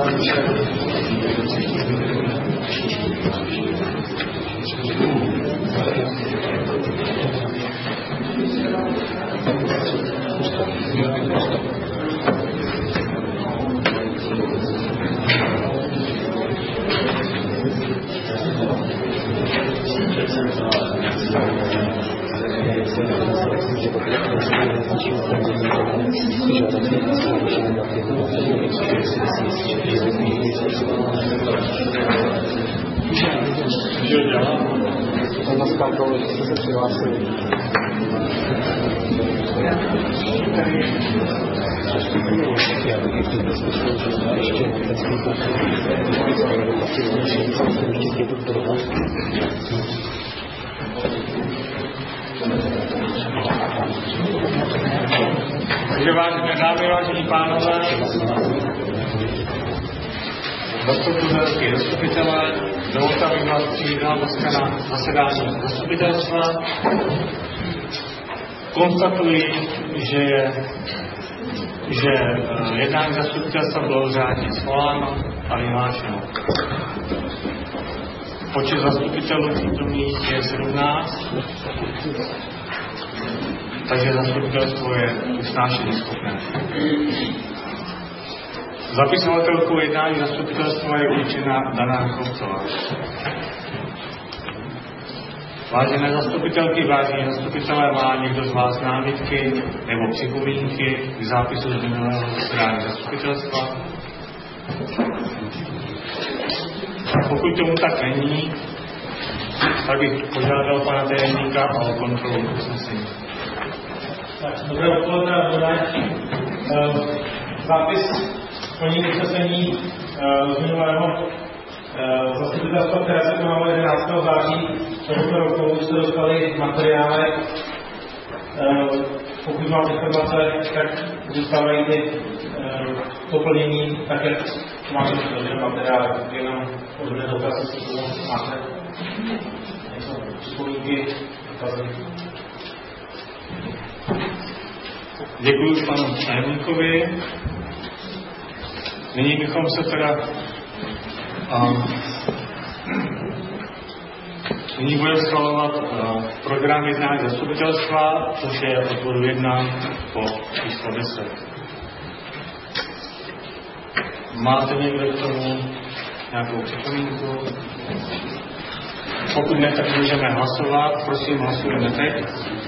Takže vážené dámy, vážení pánové, zastupitelé, dovolte, abych vás přivítal dneska na zasedání zastupitelstva. Konstatuji, že jednání zastupitelstva bylo řádně svoláno a vyhlášeno. Počet zastupitelů přítomných je 17, takže zastupitelstvo je usnášení schopné. Zapisovatelkou jednání zastupitelstva je určena Dana Kostová. Vážené zastupitelky, vážení zastupitelé, má někdo z vás námitky nebo připomínky k zápisu z minulého zasedání zastupitelstva? Pokud tomu tak není, tak bych požádal pana tajemníka o kontrolu usnesení. Dobré odpoledne, zápis plnění usnesení z minulého zastupitelstva, které se konalo 11. září tohoto roku, už jste dostali materiály. Pokud máte informace, tak zůstávají ty doplnění, tak jak máte v materiály, jenom podobné dotazy, co máte. Něco připomínky, dotazy. Děkuji panu tajemníkovi. Nyní bychom se teda nyní budeme schvalovat program jednání zastupitelstva, což je od bodu 1 po číslo 10. Máte někdo k tomu nějakou připomínku? Pokud ne, tak můžeme hlasovat. Prosím, hlasujeme teď.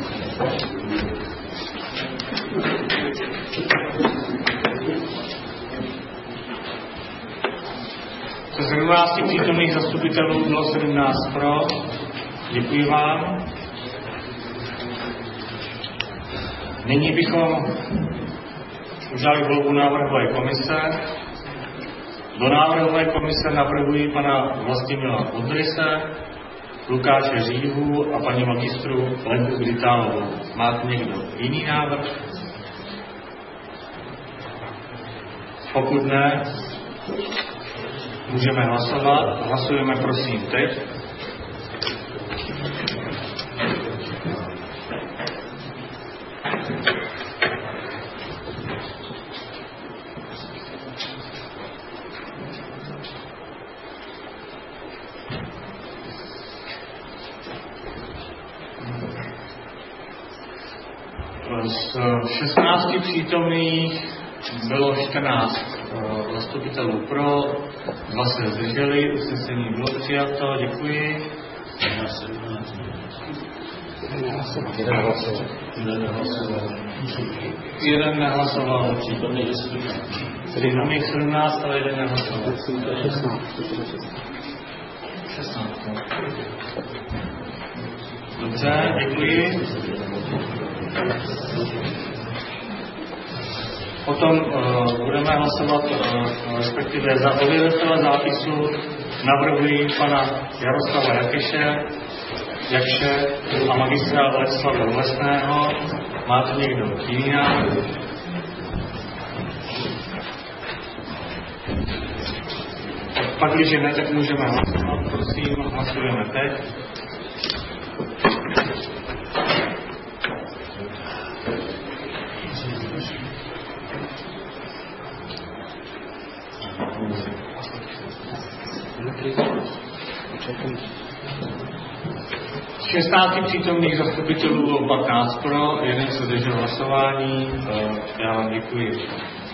Ze 17 přítomných zastupitelů bylo 17 pro. Děkuji vám. Nyní bychom udělali volbu návrhové komise. Do návrhové komise navrhuji pana Vlastimila Udryse, Lukáše Říhu a paní magistru Lenku Gritálovou. Máte někdo jiný návrh? Pokud ne, můžeme hlasovat. Hlasujeme prosím teď. Z 16 přítomných bylo 14 zastupitelů pro, 2 se zdrželi, usnesení bylo přijato, děkuji. Jeden nehlasoval. Přítomných 17, ale jeden nehlasoval. 16. Dobře, děkuji. Potom budeme hlasovat, respektive za ověřitele zápisu navrhuji pana Jaroslava Jakše a magistra Ladislava Lesného. Máte někdo jiný návrh? Pak, když ne, tak můžeme hlasovat. Prosím, hlasujeme teď. Z 16 přítomných zastupitelů bylo 15 pro, jeden se zdržel hlasování. Já vám děkuji.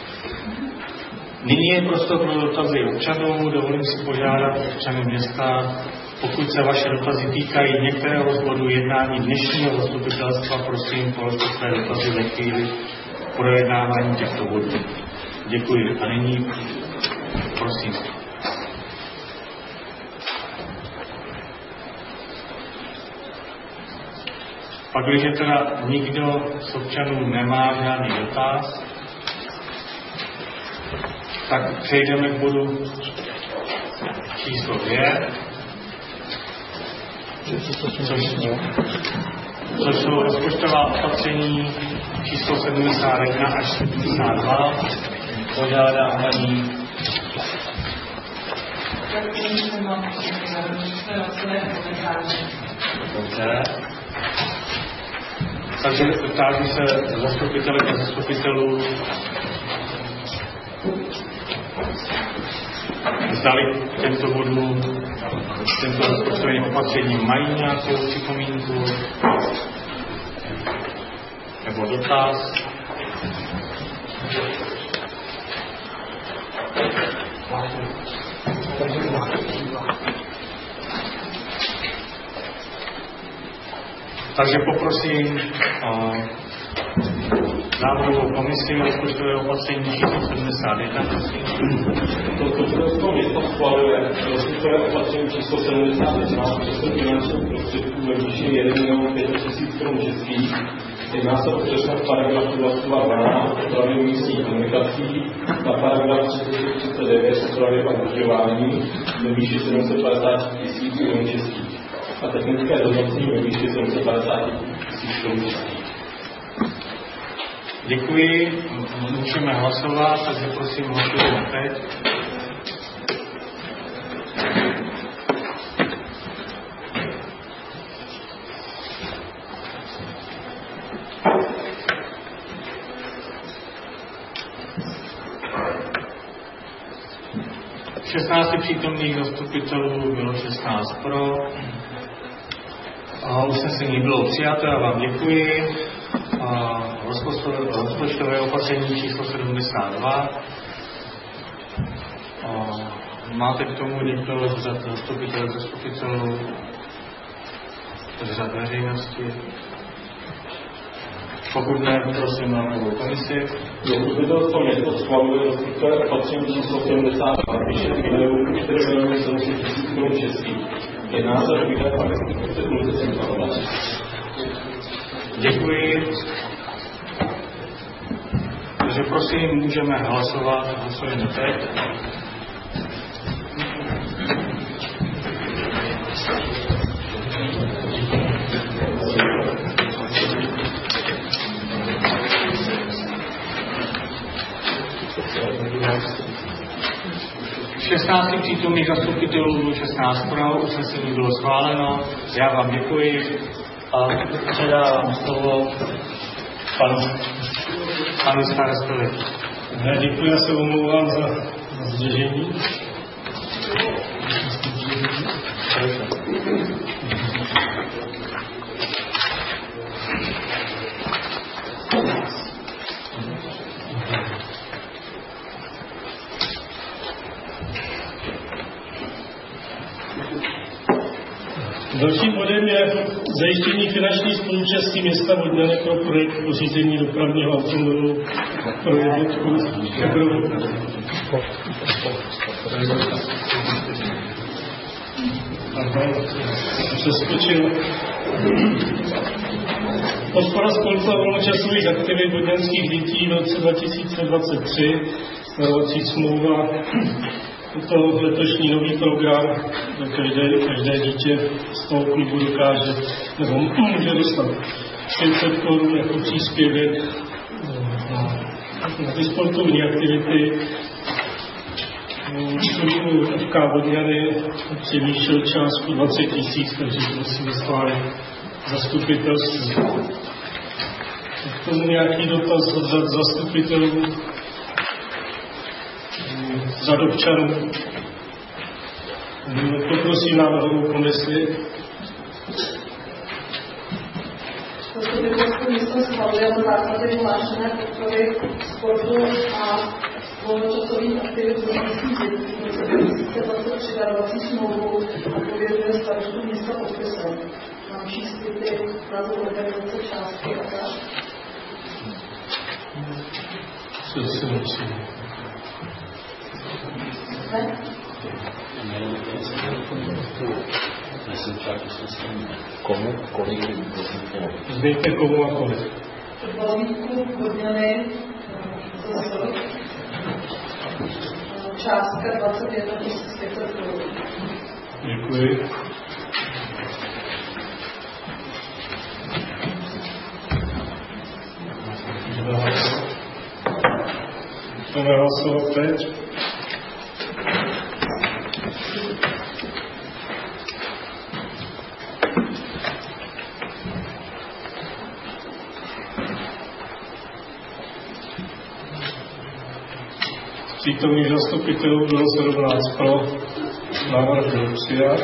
Nyní je prostor pro dotazy občanů. Dovolím si požádat občany města, pokud se vaše dotazy týkají některého z bodů jednání dnešního zastupitelstva, prosím, položte své dotazy ve chvíli projednávání těchto bodů. Děkuji. A nyní prosím. Pak, když teda nikdo z občanů nemá žádný dotaz, tak přejdeme k bodu číslo 2, což jsou rozpočtová opatření číslo 71 až 72. Požádám paní. Dobře. Takže táží se zastupitelek a zastupitelů, zdali těmto bodům, těmto rozpočtovým opatřením mají nějakou připomínku nebo dotaz. Takže poprosím návrhovou komisi rozpočtové opatření číslo 71, prosím. Zastupitelstvo města schvaluje rozpočtové opatření číslo 71 přesun finančních prostředků ve výši 1 500 000 Kč českých. Jedná se o přesah paragrafu 2212 opravy místních komunikací na paragraf 339 opravy a udržování ve výši 750 000 Kč českých a technické hodnocení ve výši 750 000 Kč českých. Děkuji, můžeme hlasovat, takže prosím hlasujeme teď. Z 16 přítomných zastupitelů bylo 16 pro. Usnesení bylo přijato, já vám děkuji. Rozpočtové opatření číslo 72. Máte k tomu někdo z zastupitelů z řad veřejnosti? Pokud ne, prosím na novou komisi. Zastupitelstvo město schvaluje rozpočtové opatření číslo 72 výše 4 700 000 Kč českých. Jedná se o výdaje a restituce. Děkuji. Takže prosím, můžeme hlasovat. Hlasujeme teď. Z 16 přítomných zastupitelů 16 pro, usnesení bylo schváleno. Já vám děkuji a předávám slovo panu starostovi. Děkuji, já se omlouvám za zdržení. Dalším bodem je zajištění finanční spoluúčasti města Vodňany pro projekt pořízení dopravního automobilu pro jednotku Hebrovu. Přeskočil. Podpora sportu a volnočasových aktivit vodňanských dětí v roce 2023, darovací smlouva. Je to letošní nový program, každé dítě z toho klubu dokáže nebo může dostat 500 Kč jako příspěvek na ty sportovní aktivity. FK Vodňany přemýšlel částku 20 000, takže musíme schválit zastupitelství. K tomu nějaký dotaz od zastupitelů, z občanů. Poprosím návrhovou komisi. Zastupitelstvo město schvaluje na základě vyhlášené podpory sportu a volnočasových aktivit v městských dětí v roce 2023 darovací smlouvu a pověřuje starostu města podpisem. Mám číst ty názov organizace, částky a tak. Co si musím? Ne? Komu? Kolik? Zdejte komu a kolik. Balíku hodněny částka 21 500 korun. Děkuji. Budeme hlasovat teď. Přítomných zastupitelů bylo 17 pro, návrh byl přijat.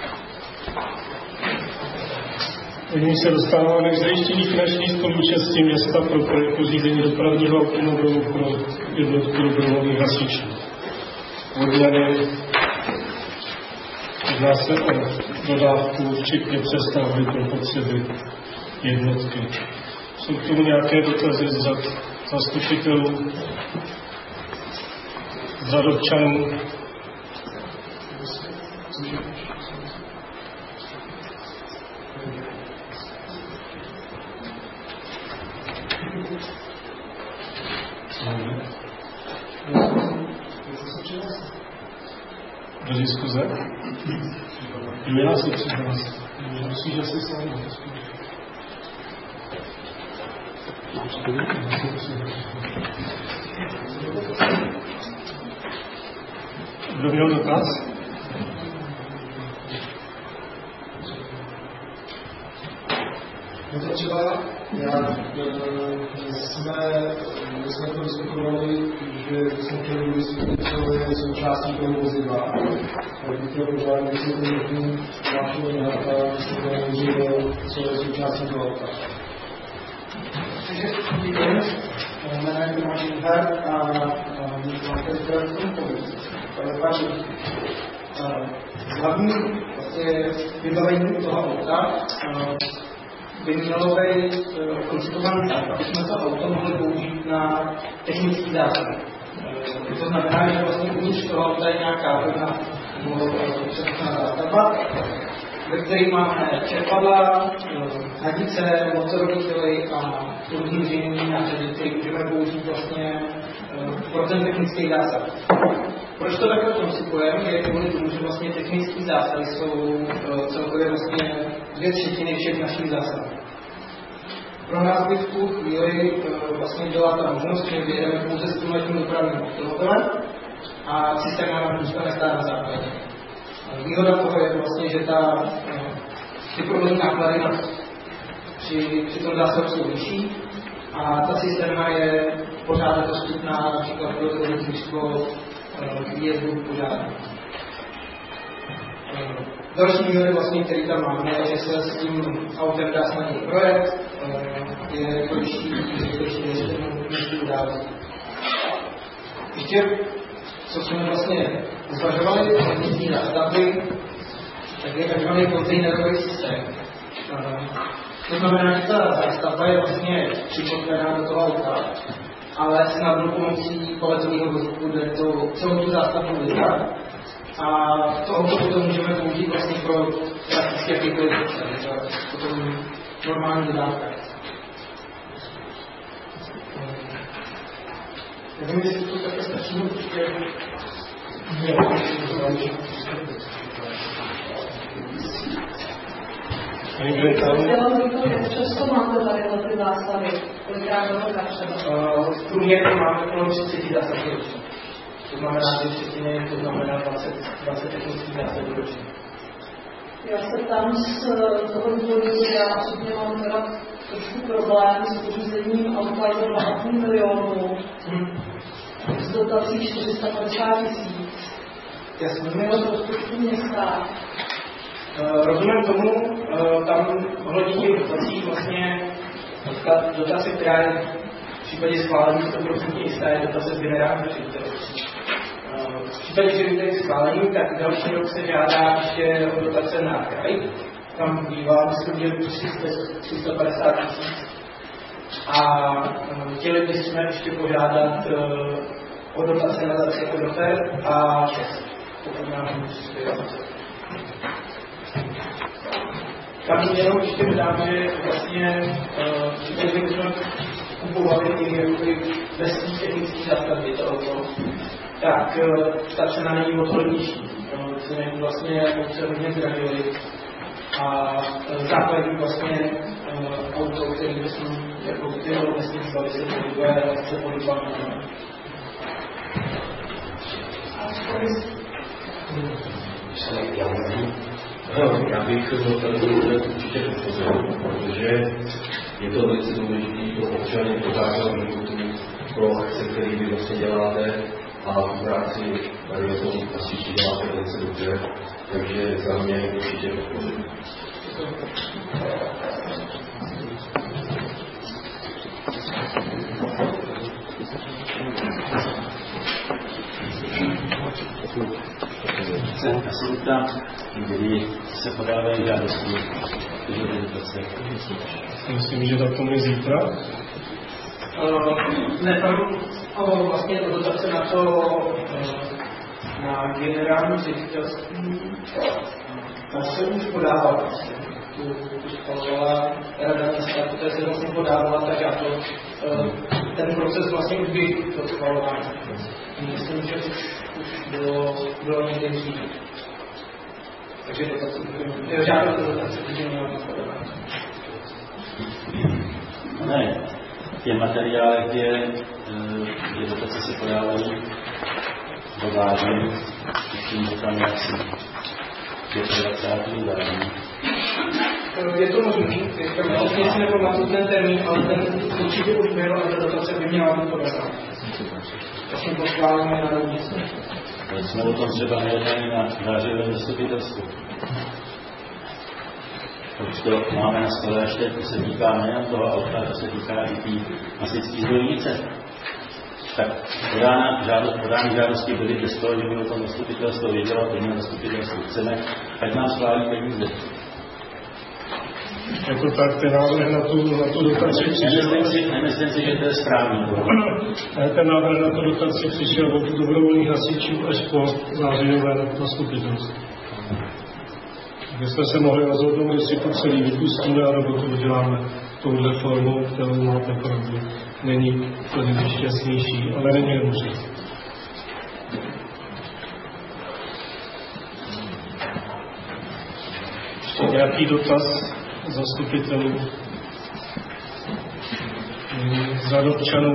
Nyní se dostáváme k zajištění finanční spoluúčasti města pro projekt pořízení dopravního automobilu pro jednotku dobrovolných hasičů. Odměny jedná se o dodávku, včetně přestávky pro potřeby jednotky. Jsou k tomu nějaké dotazy z zastupitelů? Za občanů. Do diskuze? Já se přihlásím. Musíš asi sám. Kdo měl dotaz? No to třeba, my jsme to diskutovali, že jsme chtěli vysvětlit, co je součástí toho vozidla. Tak bych chtěl požádat, jestli to možný vašeho nějaká, jestli to nemůže, co je součástí toho auta. Takže jmenuji Tomáš Inhard a máte zprávě hlavní vybavení toho auta by mělo být koncipované tak, aby jsme to auto mohli použít na technický zásah. To znamená, že vlastně uvnitř toho auta je nějaká pevná zástavba, ve které máme čerpadla, hadice, motorové těly a různý zřejmě nářady, které můžeme použít vlastně pro ten technický zásah. Proč to takhle koncipujeme? Je kvůli tomu, že vlastně technické zásahy jsou celkově vlastně 2/3 všech našich zásahů. Pro nás by v tu chvíli vlastně byla ta možnost, že vyjedeme pouze s tímhletím dopravním automobilem a cisterna nám zůstane stát na základě. Výhoda toho je vlastně, že ty provozní náklady při tom zásahu jsou vyšší a ta cisterna je pořád dostupná například pro zdravotnictvo výjezdu požádání. Další výhody, vlastně, který tam máme, je, že se s tím autem dá snadněji projet, je rychlejší, než udávat. Ještě, co jsme vlastně zvažovali, technické zástavby, tak je takzvaný kontejnerový systém. To znamená, že ta zástavba je vlastně připotlená do toho auta, ale snadno pomocí paletového vozíku jde celou tu zástavbu vydat. A to auto potom můžeme použít vlastně pro prakticky jakýkoliv potom normální dodávka. Nevím, jestli to také stačí, určitě. Jak často máte tady ty zástavy? Kolikrát do roka třeba? V průměru máme kolem 30 zástavů ročně. To znamená 2/3, to znamená 20 technických zástavů ročně. Já se tam z toho důvodu, že já osobně mám teda trošku problém s pořízením auta za 2,5 milionu z dotací 450 000. Jasně, rozpočtu města. Rozumím tomu, tam ohledně těch dotací vlastně dotace, která je v případě schválení 100% jistá, je dotace z generálního ředitelství. V případě, že je schválení, tak další rok se žádá ještě o dotace na kraj. Tam bývá, myslím, že 350 000. A chtěli bychom ještě požádat o dotace na Zacekodofer a 6, pokud nám přispěvat. Tam jenom ještě dodám, že vlastně když bychom kupovali i bez těch technických zástavby tohoto, tak ta cena není moc hodnější. Ceny vlastně se hodně zdražily a základní vlastně auto, který bychom jako tyho vesnictva se pohybuje na Já bych tady určitě podpořil, protože je to velice důležité pro občany, pro základní životu, pro akce, které vy vlastně děláte a tu práci tady je to asi děláte velice dobře, takže za mě určitě podpořil. Já se ptám, kdy se podávají žádosti. Myslím, že datum je zítra. Ne, tam vlastně dotace na to na generální ředitelství, tam se už podává vlastně. Tu schvalovala rada města, poté se vlastně podávala, tak já to, ten proces vlastně už by to schvalování. Myslím, že už bylo někde dříve. Takže dotace, žádná dotace, protože měla být podávána. Ne, v těch materiálech je dotace se podávají do vážení, tím tam je asi 25. září. Je to možný, vlastně si nepamatuju ten termín, ale ten určitě už byl a ta dotace by měla být podávána. Vlastně poschválíme na rovnici. Jsme o tom třeba nejednali na zářivém zastupitelstvu. Proč to máme na stole ještě, to se týká nejen toho auta, to se týká i té masické zbrojnice. Tak podání žádosti byly bez toho, že by o tom zastupitelstvo vědělo, to zastupitelstvo chceme, ať nám schválí peníze. Jako tak, ten návrh na tu dotaci přišel. Nemyslím si, že to je správný. Ten návrh na tu dotaci přišel od dobrovolných hasičů až po zářijové zastupitelství. Kde jsme se mohli rozhodnout, jestli to celý vypustíme, nebo to uděláme touhle formou, kterou máte pravdu. Není to nejšťastnější, ale není jednoduché. Ještě nějaký dotaz zastupitelů za občanů.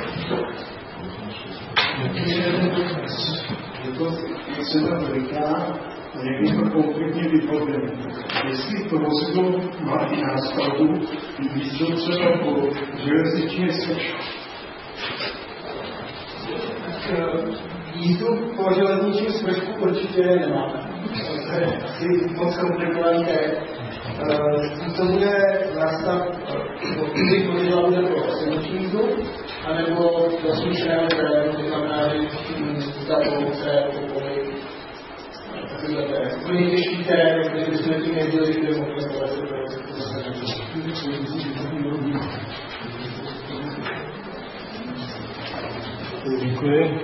Je to cena veliká a jak je to konkrétně vypověděno. Jestli to vozidlo má i nástavbu, jízdou třeba po železniční seč. Jízdu po železničním smršku určitě nemáme. To je asi moc komplikovaný text. To bude nástav, když vozidla bude pro silniční jízdu, anebo pro smíšeného terénu, to znamená, že za pouce, pokoly, takovýhle terén. Úplně těžký terén, který bychom tím nedělali, že by mohli zvolat se Děkuji.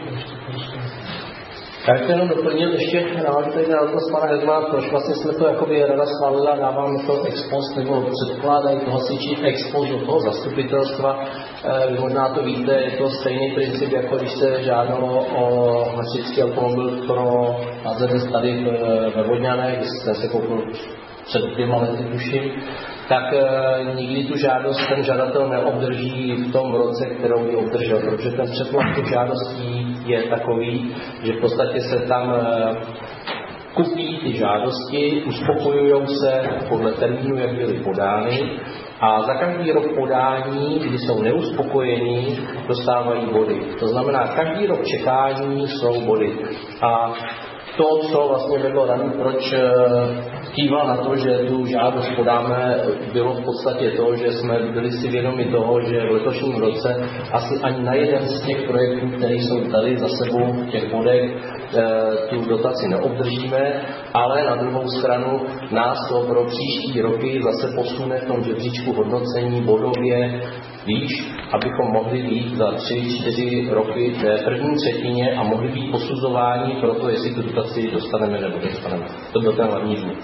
Já bych jenom doplnil ještě navážu tady na dotaz pana Hedmana, proč vlastně jsme to jakoby rada schválila a dáváme to ex post, nebo předkládají to hasiči ex post do toho zastupitelstva. Možná to víte, je to stejný princip, jako když se žádalo o hasičský automobil pro AZS tady ve Vodňanech, když jste se koupil před 2 lety tuším, tak nikdy tu žádost ten žadatel neobdrží v tom roce, kterou ji obdržel, protože ten přetlak těch žádostí je takový, že v podstatě se tam kupí ty žádosti, uspokojují se podle termínu, jak byly podány, a za každý rok podání, kdy jsou neuspokojení, dostávají body. To znamená, každý rok čekání jsou body. A to, co vlastně řekl Ran, proč kýval na to, že tu žádost podáme, bylo v podstatě to, že jsme byli si vědomi toho, že v letošním roce asi ani na jeden z těch projektů, které jsou tady za sebou v těch bodech, tu dotaci neobdržíme, ale na druhou stranu nás to pro příští roky zase posune v tom žebříčku hodnocení bodově výš, abychom mohli být za 3-4 roky v první třetině a mohli být posuzováni pro to, jestli tu dotaci dostaneme nebo dostaneme. To byl ten hlavní důvod.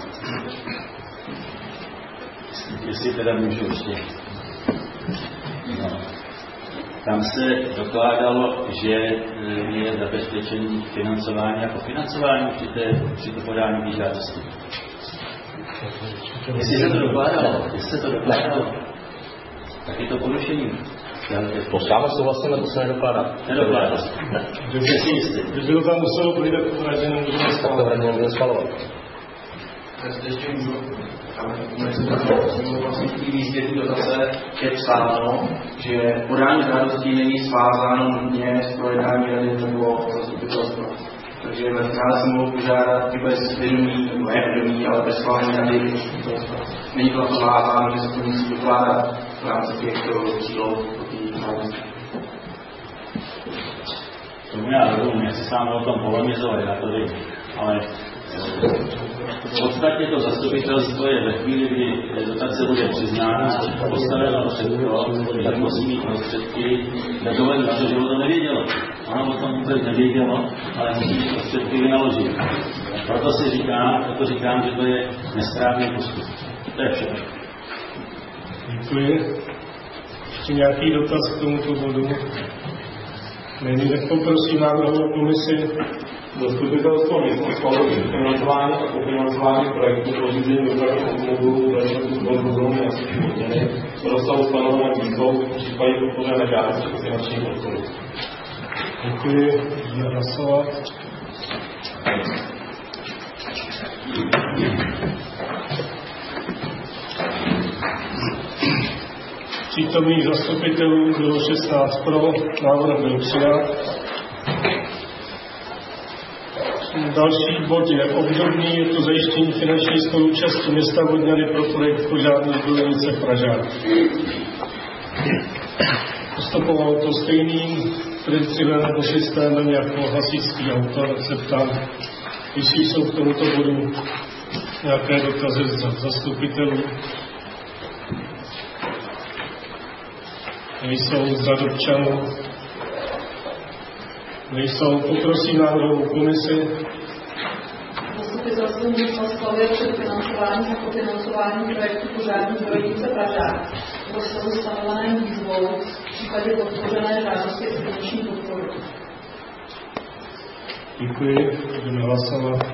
Jestli teda můžu ještě. No. Tam se dokládalo, že je zabezpečení financování a kofinancování při to podání žádosti. Jestli se to dokládalo, tak je to porušení. To sáme souhlasíme, to se nedokládá. Nedokládá se. Kdyby to tam muselo být, tak to radě nemůžeme schvalovat. Vlastně v té výzvě dotace je psáno, že podání žádostí není svázáno nutně s projednání rady nebo zastupitelstva. Takže ve finále se mohou požádat i bez vědomí, nebo nevědomí, ale bez schválení rady zastupitelstva. Není to svázáno, že se to musí dokládat v rámci těchto cílů pro té žádosti. Tomu já rozumím, já si sám o tom polemizovat, já to vím, ale v podstatě to zastupitelstvo je ve chvíli, kdy dotace bude přiznána, postaveno před to, tak musí mít prostředky, nedovedl na to, že to nevědělo. Ono o tom vůbec nevědělo, ale musí mít prostředky vynaložit. Proto říkám, že to je nesprávný postup. To je všechno. Děkuji. Ještě nějaký dotaz k tomuto bodu? Není, tak poprosím návrhovou komisi. Zastupitelstvo města schvaluje financování a kofinancování projektu pořízení dopravních automobilů ve zóně asi hodiny v rozsahu stanoveném výzvou v případě podpořené žádosti o finanční podporu. Děkuji. Můžeme hlasovat. Přítomných zastupitelů bylo 16 pro, návrh byl přijat. Další bod je obdobný, je to zajištění finanční spoluúčasti města Vodňany pro projekt požární silnice Pražák. Postupovalo to stejným principem nebo systémem jako hasičský auto, tak se ptám, jestli jsou k tomuto bodu nějaké dotazy z zastupitelů. Nejsou z řad občanů. Nejsou, poprosím návrhovou komisi. Zastupitelstvo města schvaluje předfinancování a kofinancování projektu požární silnice Pražák v rozsahu stanoveném výzvou v případě podpořené žádosti o finanční podporu. Děkuji, budeme hlasovat.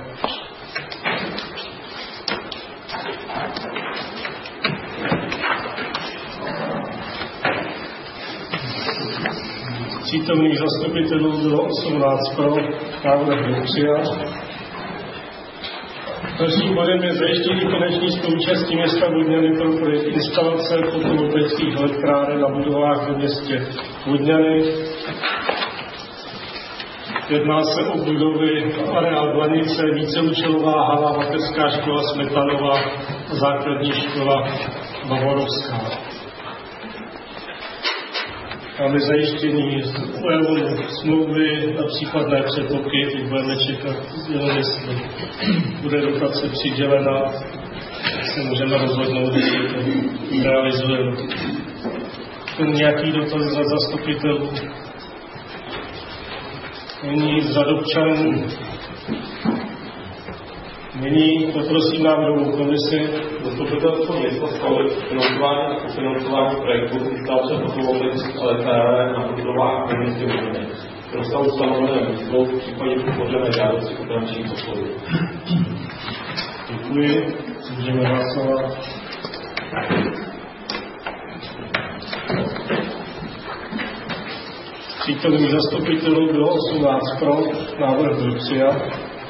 Přítomných zastupitelů bylo 18 pro, návrh byl přijat. Dalším bodem je zajištění finanční spoluúčasti města Vodňany pro projekt instalace fotovoltaických elektráren na budovách ve městě Vodňany. Jedná se o budovy areál Blanice, víceúčelová hala, mateřská škola Smetanova, základní škola Bavorovská. Máme zajištění smlouvy na případné přetoky, teď budeme čekat, jenom jestli bude dotace přidělena, tak se můžeme rozhodnout, jestli to realizujeme. Nějaký dotaz za zastupitelů? Není za občanů? Nyní poprosím návrhovou komisi. Zastupitelstvo města schvaluje financování a kofinancování projektu instalace fotovoltaických elektráren na budovách ve městě Vodňany v rozsahu stanoveném výzvou v případě podpořené žádosti o finanční podporu. Děkuji. Můžeme hlasovat. Přítomných zastupitelů bylo 18 pro, návrh byl přijat.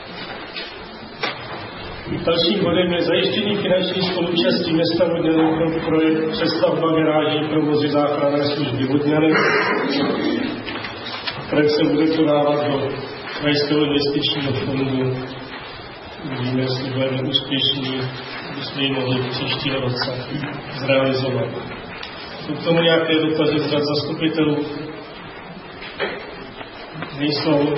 Dalším bodem je zajištění finanční spoluúčasti města Vodňany pro projekt přestavba garáží provozy záchranné služby Vodňany. Projekt se bude podávat do Krajského investičního fondu. Uvidíme, jestli budeme úspěšní, bychom ji mohli v příštím roce zrealizovat. Jsou k tomu nějaké dotazy z řad zastupitelů? Nejsou.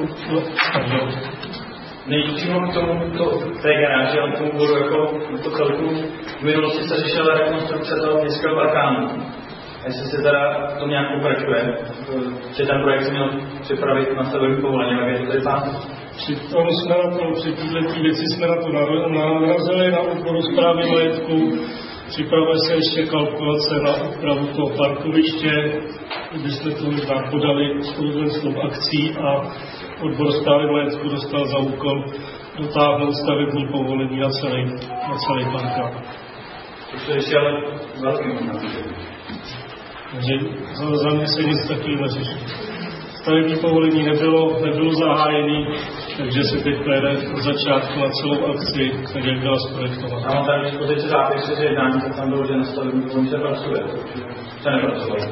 Přímo k tomu té garáži, ale k tomu bodu jako celku. V minulosti se řešila rekonstrukce toho městského parkánu. A jestli se teda to nějak pokračuje, že ten projekt se měl připravit na stavební povolení, jak je to tady plán? Při této věci jsme na to narazili na úkoru správy majetku. Připravuje se ještě kalkulace na úpravu toho parkoviště, kde jsme to možná podali společenskou akcí a odbor správy majetku dostal za úkol dotáhnout stavební povolení na celý parkán. To je ještě ale velký moment. Takže za mě se nic takového neřeší. Stavební povolení nebylo zahájený, takže se teď pojede od začátku na celou akci, tak jak byla zprojektovaná. A mám tady skutečně zápisy, že jednání, tak tam bylo, že na stavební povolení se pracuje. Se nepracovalo.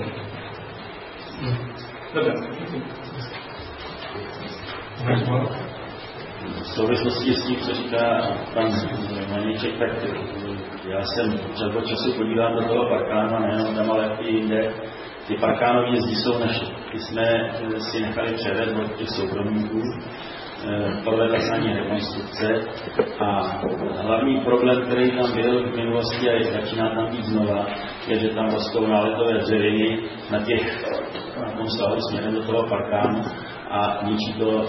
Dobře. V souvislosti s tím, co říká pan Maníček, tak já jsem před času podívám do toho parkánu, a nejenom tam, ale i jinde. Ty parkánové jezdy jsou naše. Ty jsme si nechali převést od těch soukromníků, provedla se na ní rekonstrukce a hlavní problém, který tam byl v minulosti a začíná tam být znova, je, že tam rostou náletové dřeviny na tom svahu směrem do toho parkánu a ničí to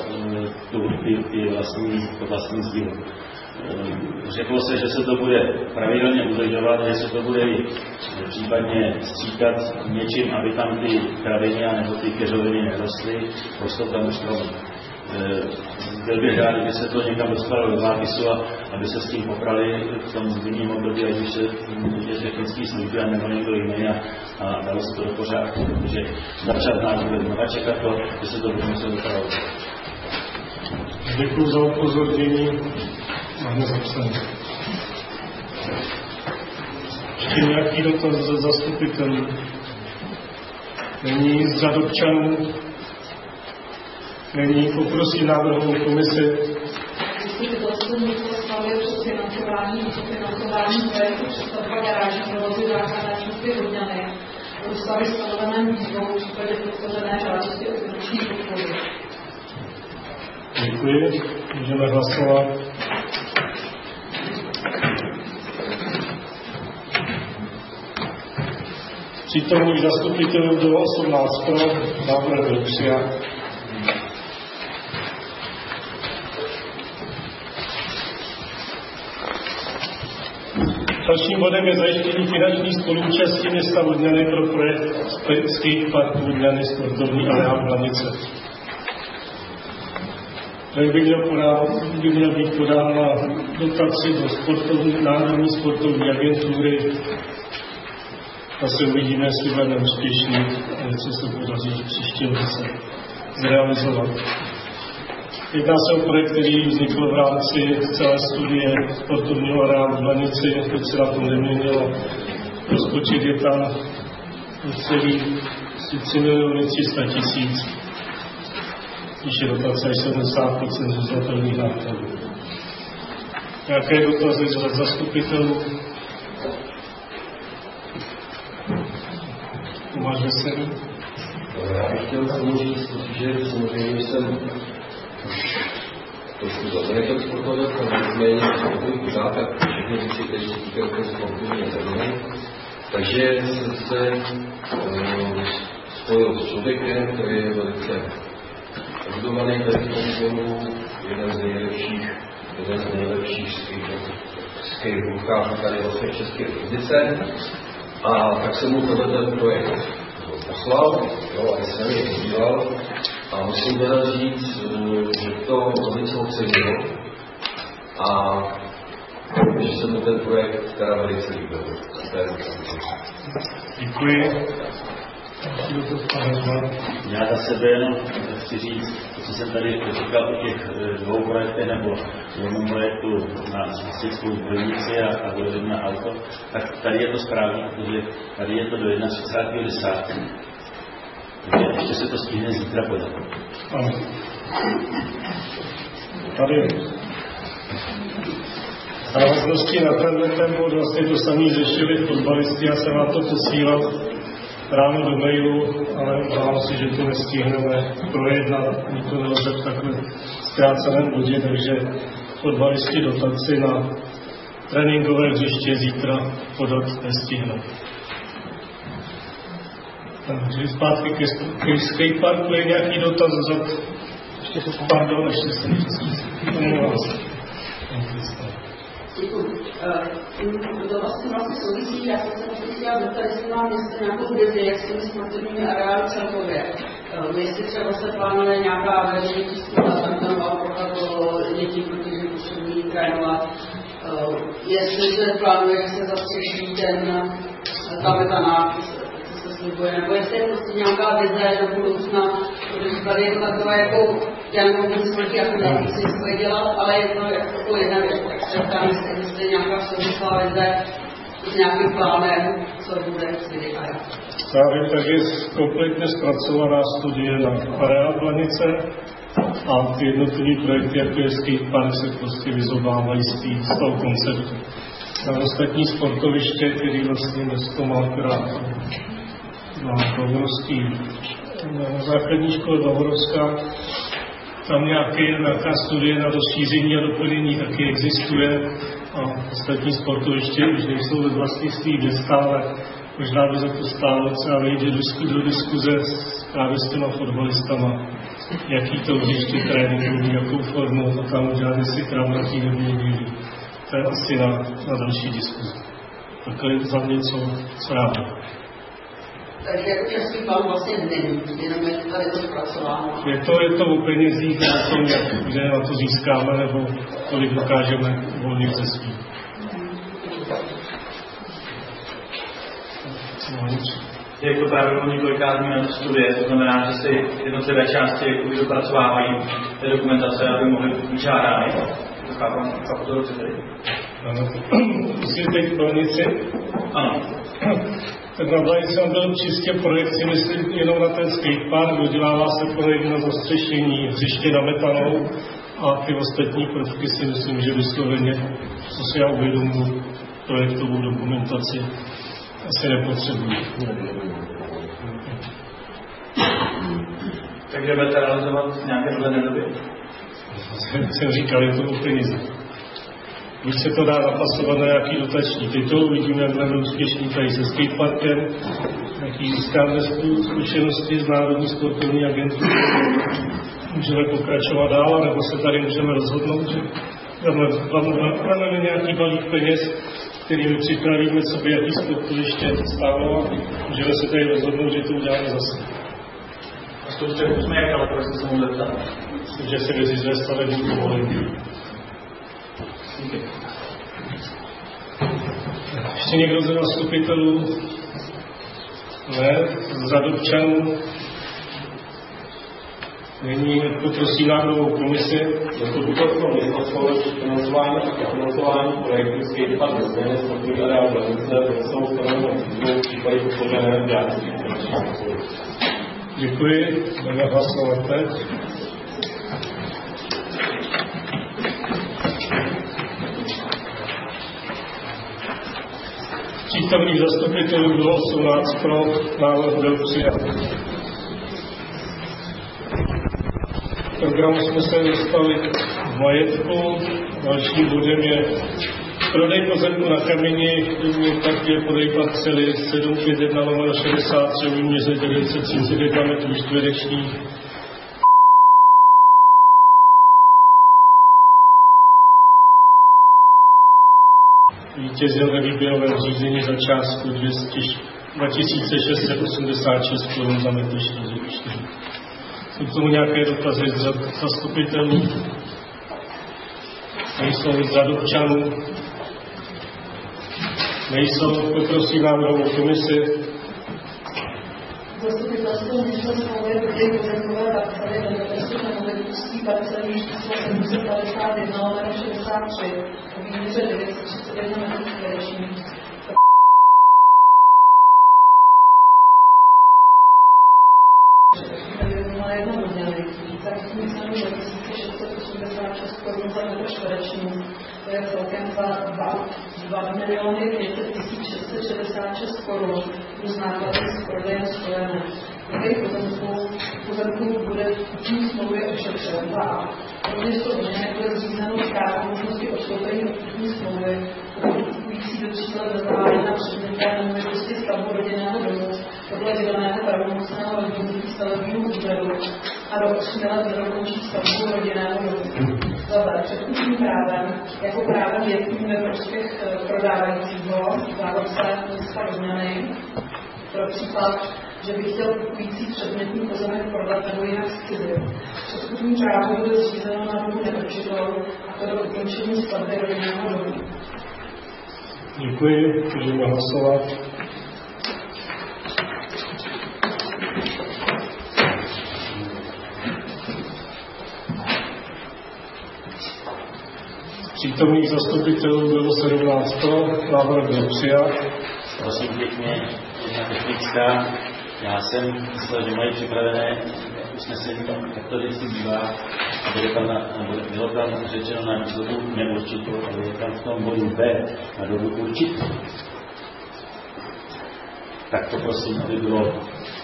vlastní zdíl. Řeklo se, že se to bude pravidelně udržovat, že se to bude případně stříkat něčím, aby tam ty kraviny nebo ty keřoviny nerostly, rostou tam stromy. Byl bych rád, kdyby se to někam dostalo do zápisu a aby se s tím poprali v tom zimním období, ať už se technický služby a nebo někdo jiný a dalo se to do pořádku, protože začat nás bude znova čekat to, že se to bude muset dopravovat. Děkuji za upozornění. Máme zapsané. Ještě nějaký dotaz ze zastupitelů? Není z řad občanů? Není, poprosím návrhovou komisi. Zastupitelstvo město schvaluje předfinancování projektu přestavba garáží provozu záchranné služby Vodňany v ústavě stanoveném výzvou v případě podpořené žádosti o finanční podporu. Děkuji. Můžeme hlasovat. Přítomných zastupitelů bylo 18 pro, návrh byl přijat. Dalším bodem je zajištění finanční spoluúčasti města Vodňany pro projekt skateparku Vodňany sportovní areál Blanice. Tak by měl být podán na dotaci do Národní sportovní agentury. Zase uvidíme, jestli budeme úspěšní a jestli se podaří v příštím roce zrealizovat. Jedná se o projekt, který vznikl v rámci celé studie sportovního areálu v Blanici, teď se na to neměnilo. Rozpočet je tam celý 3 300 000, když je dotace 70% zůstatelných nákladů. Jaké dotazy z zastupitelů? Tomáš Veselý? Já bych chtěl tomu říct, že samozřejmě jsem trošku zazaněl sportovec, a nicméně sportovní pořád, tak všechny věci, které se týkají sportovní země. Takže jsem se spojil s člověkem, který je velice obdobný tady v tom zónu, jeden z nejlepších skateboardkářů tady vlastně v České republice. A tak jsem mu tenhle projekt poslal, a jsem je podíval a musím teda říct, že to velice ocenil a že se mu ten projekt teda velice líbil. Děkuji. Já za sebe jenom chci říct, co jsem tady říkal o těch dvou projektech nebo jednom projektu na Světskou zbrojnici a do na auto, tak tady je to správně, protože tady je to do 31.10. Takže ještě se to stihne zítra podat. Tady v návaznosti na ten bod vlastně to samý řešili fotbalisti, já jsem vám to posílal ráno do mailu, ale obávám si, že to nestihneme projednat, mi to nelze v takhle zkráceném bodě, takže fotbalisti dotaci na tréninkové hřiště zítra podat nestihnou. Takže zpátky ke skateparku je nějaký dotaz pardon, ještě jsem omlouvám se. To vlastně souvisí, já jsem se chtěla zeptat, jestli mám nějakou vizi, jak s těmi sportovními areály celkově. Jestli třeba se plánuje nějaká vedení tisková centra pro děti, protože potřebují trénovat. Jestli se plánuje, jak se zastřeší ta metanápis, co se slibuje, nebo jestli je prostě nějaká vize do budoucna, protože tady je to takové jako, já nemůžu smrti jako si svoje dělat, ale je to jako jedna věc, tak se ptám, jestli je nějaká souvislá vize s nějakým plánem, co bude chvíli a jak. Právě tak je kompletně zpracovaná studie na areál Blanice a ty jednotlivé projekty, jako je skatepark, se prostě vyzobávají z toho konceptu. Na ostatní sportoviště, který vlastně město má krát na Hovorovský, na základní škole Hovorovská, tam nějaká studie na rozšíření a doplnění taky existuje a ostatní sportoviště už nejsou ve vlastnictví města, ale možná by za to stálo třeba vejde do diskuze právě s těma fotbalistama, jaký to hřiště tréninku, jakou formu a tam udělat, jestli travnatí nebo někdy. To je asi na další diskuzi. Takhle za mě, co já bych. Takže jako český plán vlastně není, jenom je tady to zpracováno. Je to o penězích a o tom, kde na to získáme, nebo kolik dokážeme volnit ze svých. Je to právě několikrát zmíněna studie, to znamená, že si jednotlivé části dopracovávají té dokumentace, aby mohly být žádány. To chápu to dobře tedy. Ano. Musíte teď Blanici? Ano. Tak na Blanici tam byl čistě projekt, si myslím, jenom na ten skatepark, dodělává se projekt na zastřešení hřiště na metanol a ty ostatní prvky si myslím, že vysloveně, co si já uvědomuji, projektovou dokumentaci asi nepotřebují. Takže budete realizovat nějaké dohledné doby? Jsem říkal, je to o peníze. Když se to dá napasovat na nějaký dotační titul, uvidíme, jak budeme úspěšní tady se skateparkem, jaký získáme zkušenosti z Národní sportovní agentury. Můžeme pokračovat dál, nebo se tady můžeme rozhodnout, že dáme nějaký balík peněz, který my připravíme, co by jaký sportoviště stálo a můžeme se tady rozhodnout, že to uděláme zase. A to jsme jak, ale proč se mohl zeptat? Že se vyřizuje stavební povolení. Ještě někdo ze zastupitelů? Ne, z řad občanů? Není, poprosím národovou komisi. Zastupitelstvo města společně financování projektu skatepark ve změně sportovní areál Blanice jsou stanoveno v případě posložené žádosti. Děkuji, budeme hlasovat teď. Přítomných zastupitelů bylo 18 pro, návrh byl přijat. V programu jsme se dostali v majetku. Dalším bodem je prodej pozemku na Kameni, tak je prodej parcely 751/63 výměře 931 metrů čtverečních. Vítězil ve výběrovém řízení za částku 2686 korun za metr čtvereční. Jsou k tomu nějaké dotazy z zastupitelů? Nejsou z řad občanů? Nejsou, poprosím návrhovou komisi. Zastupitelstvo města schvaluje prodej pozemkové parcely na Ministerstvu nemovitostí parcelní číslo 751/63 o výměře 931 metrů čtverečních. 186 korun za metr čtvereční. To je celkem za 2 500 666 korun plus náklady s prodejem spojené. Jakých pozemků bude v tím smlouvě ošetřen? Rovněž to hodně bude zřízeno právo možnosti odstoupení od kupní smlouvy, pokud kupující do 3 let nezahájí na předmětné nemovitosti stavbu rodinného domu podle vydaného pravomocného rozhodnutí stavebního úřadu a do 8 let nedokončí stavbu rodinného domu. Za předkupním právem jako právem věcným ve prospěch prodávajícího závodce města Rožňany pro případ, že by chtěl kupující předmětný pozemek prodat nebo jinak zcizit. Předkupní právo bude zřízeno na dobu neurčitou a to do ukončení stavby rodinného domu. Děkuji, můžeme hlasovat. Přítomných zastupitelů bylo 17 pro, návrh byl přijat. Prosím pěkně, jedna technická. Já jsem myslel, že mají připravené usnesení, jak to vždycky bývá, a bylo tam řečeno na dobu neurčitou, a bylo tam v tom bodu B na dobu určitou. Tak to prosím, aby bylo.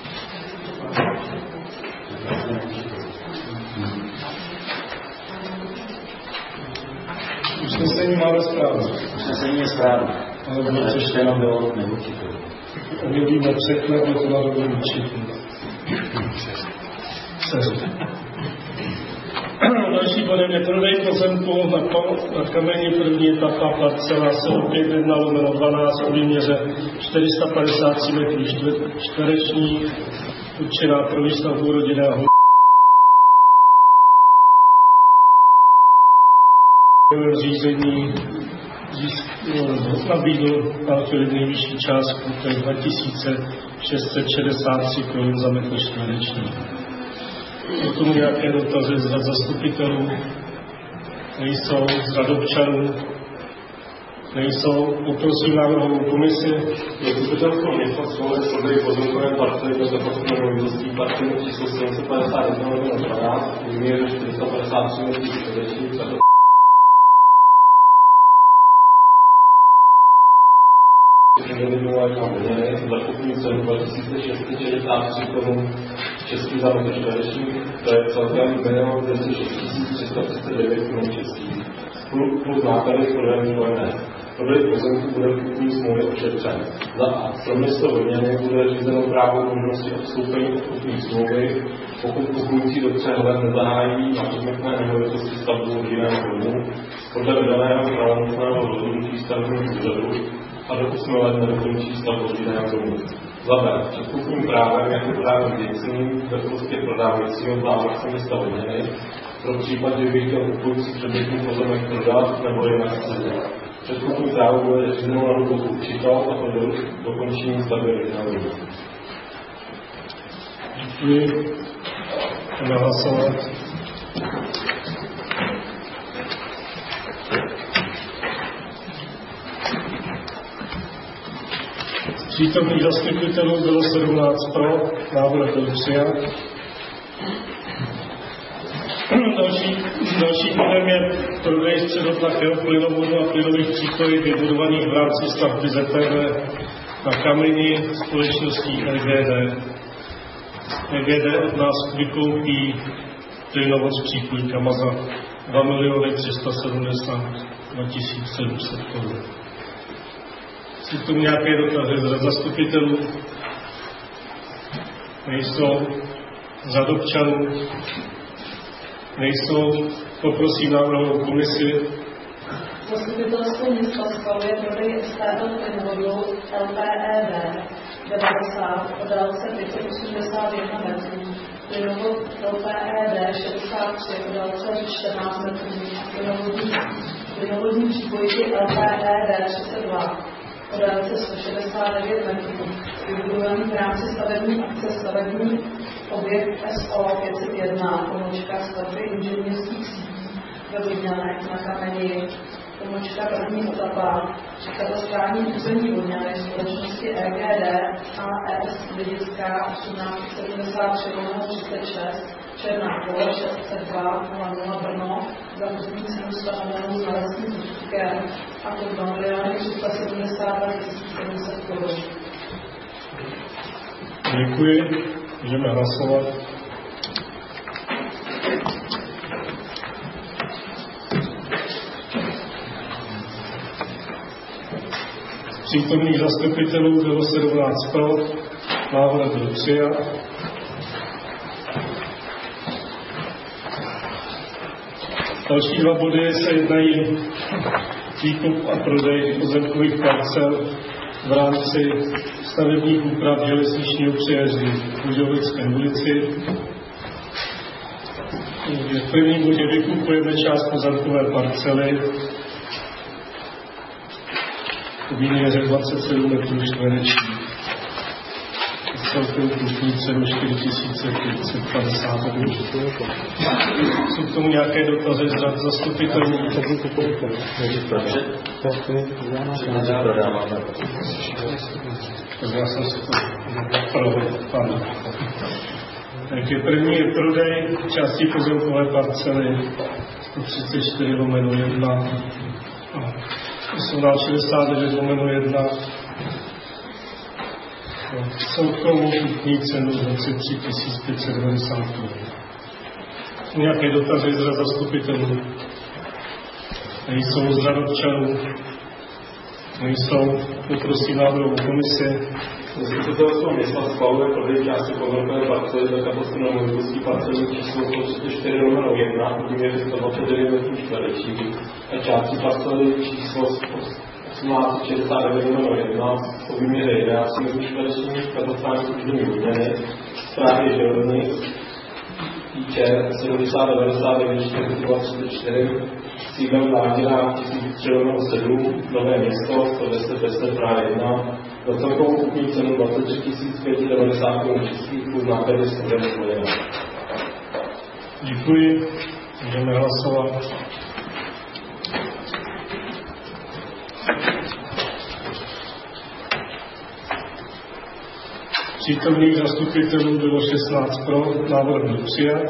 Usnesení máme správně. Usnesení je správně. Ale přečteno bylo neurčitou. Objevíme překlad, je to na dobu určitou. Další bodem je prodej pozemku na Kameni, první etapa parcela se opět 1/12 o výměře 453 metrů čtverečních, určená pro výstavbu rodinného řízení nabídl Alfred nejvyšší částku, to je 2663 korun za metr čtvereční. Potom nějaké dotazy z řad zastupitelů nejsou, z řad občanů nejsou. Poprosím návrhovou komisi. Zastupitelstvo města schvaluje prodej pozemkové parcely do započtené movitostí parcely číslo 751/12 v výměře 453 metrů čtverečních. Zakupní cenu 2663 korun český za metr čtvereční, to je celkem 1 206 339 korun českých, plus náklady s prodejem spojené. Prodej pozemku bude v kupní smlouvě ošetřen. Za A. Pro město Rožňany bude řízeno právo možnosti odstoupení od kupní smlouvy, pokud kupující do 3 let nezahájí na předmětné nemovitosti stavbu rodinného domu podle vydaného pravomocného rozhodnutí stavebního úřadu a do 8 let nedokončí stavbu rodinného domu. Za B. Předkupním právem jako právem věcným ve prospěch prodávajícího závodce města Rožňany pro případ, že by chtěl kupující předmětný pozemek prodat nebo jinak zcizit. Předkupní právo bude řízeno na dobu určitou a to do dokončení stavby rodinného domu. Děkuji. Budeme hlasovat. Přítomných zastupitelů bylo 17 pro, návrh byl přijat. Další bodem je prodej středotlakého plynovodu a plynových přípojů vybudovaných v rámci stavby ZTV na Kameni společností LGD. LGD od nás vykoupí plynovod s přípojkama za 2 372 700 korun. Jsou tu nějaké dotazy z zastupitelů? Nejsou. Z občanů? Nejsou. Poprosím návrhovou komisi. Zastupitelstvo města schvaluje prodej státního plynovodu LPED 90 o délce 581 metrů, plynovod LPED 63 o délce 14 metrů a plynovodní přípojky LPED 32 o délce 169 metrů, vybudovaný v rámci stavební akce stavební objekt SO 501, pomočka stavby inženýrských sítí ve Vodňanech na Kameni, pomočka první etapa, katastrální území Vodňany společnosti EGD AS Lidická 1873/36, Černá Pole 602 00 Brno za první cenu stanovenou znaleckým posudkem, a to 2 372 700 korun. Děkuji. Můžeme hlasovat. Přítomných zastupitelů bylo 17 pro, návrh byl přijat. Další 2 body se jednají výkup a prodej pozemkových parcel v rámci stavebních úprav železničního přejezdu v Budějovické ulici. V prvním bodě vykupujeme část pozemkové parcely v výměře 27 metrů čtverečních. Celkovou kupní cenu 4 550 korun. Jsou k tomu nějaké dotazy z řad zastupitelů? Já jsem si to provedl. Takže první je prodej části pozemkové parcely 134/1 a 1869/1. Celkovou kupní cenu 23 590 korun. Nějaké dotazy z zastupitelů? Nejsou z řad občanů? Nejsou? Poprosím návrhovou komisi. Zastupitelstvo města schvaluje prodej části pozemkové parcely za katastrální nemovitostí parcelní číslo 134/1 v výměře 129 metrů čtverečních a části parcely číslo 1869/1 v výměře 11 metrů čtverečních katastrální území Budeny, správě železnic IČ 7099/434 sídlem Láďra 1003/7 Nové Město 110 Praha 1 za celkovou kupní cenu 23 590 korun českých plus náklady s úřadem spojené. Děkuji. Můžeme hlasovat. Přítomných zastupitelů bylo 16 pro, návrh byl přijat.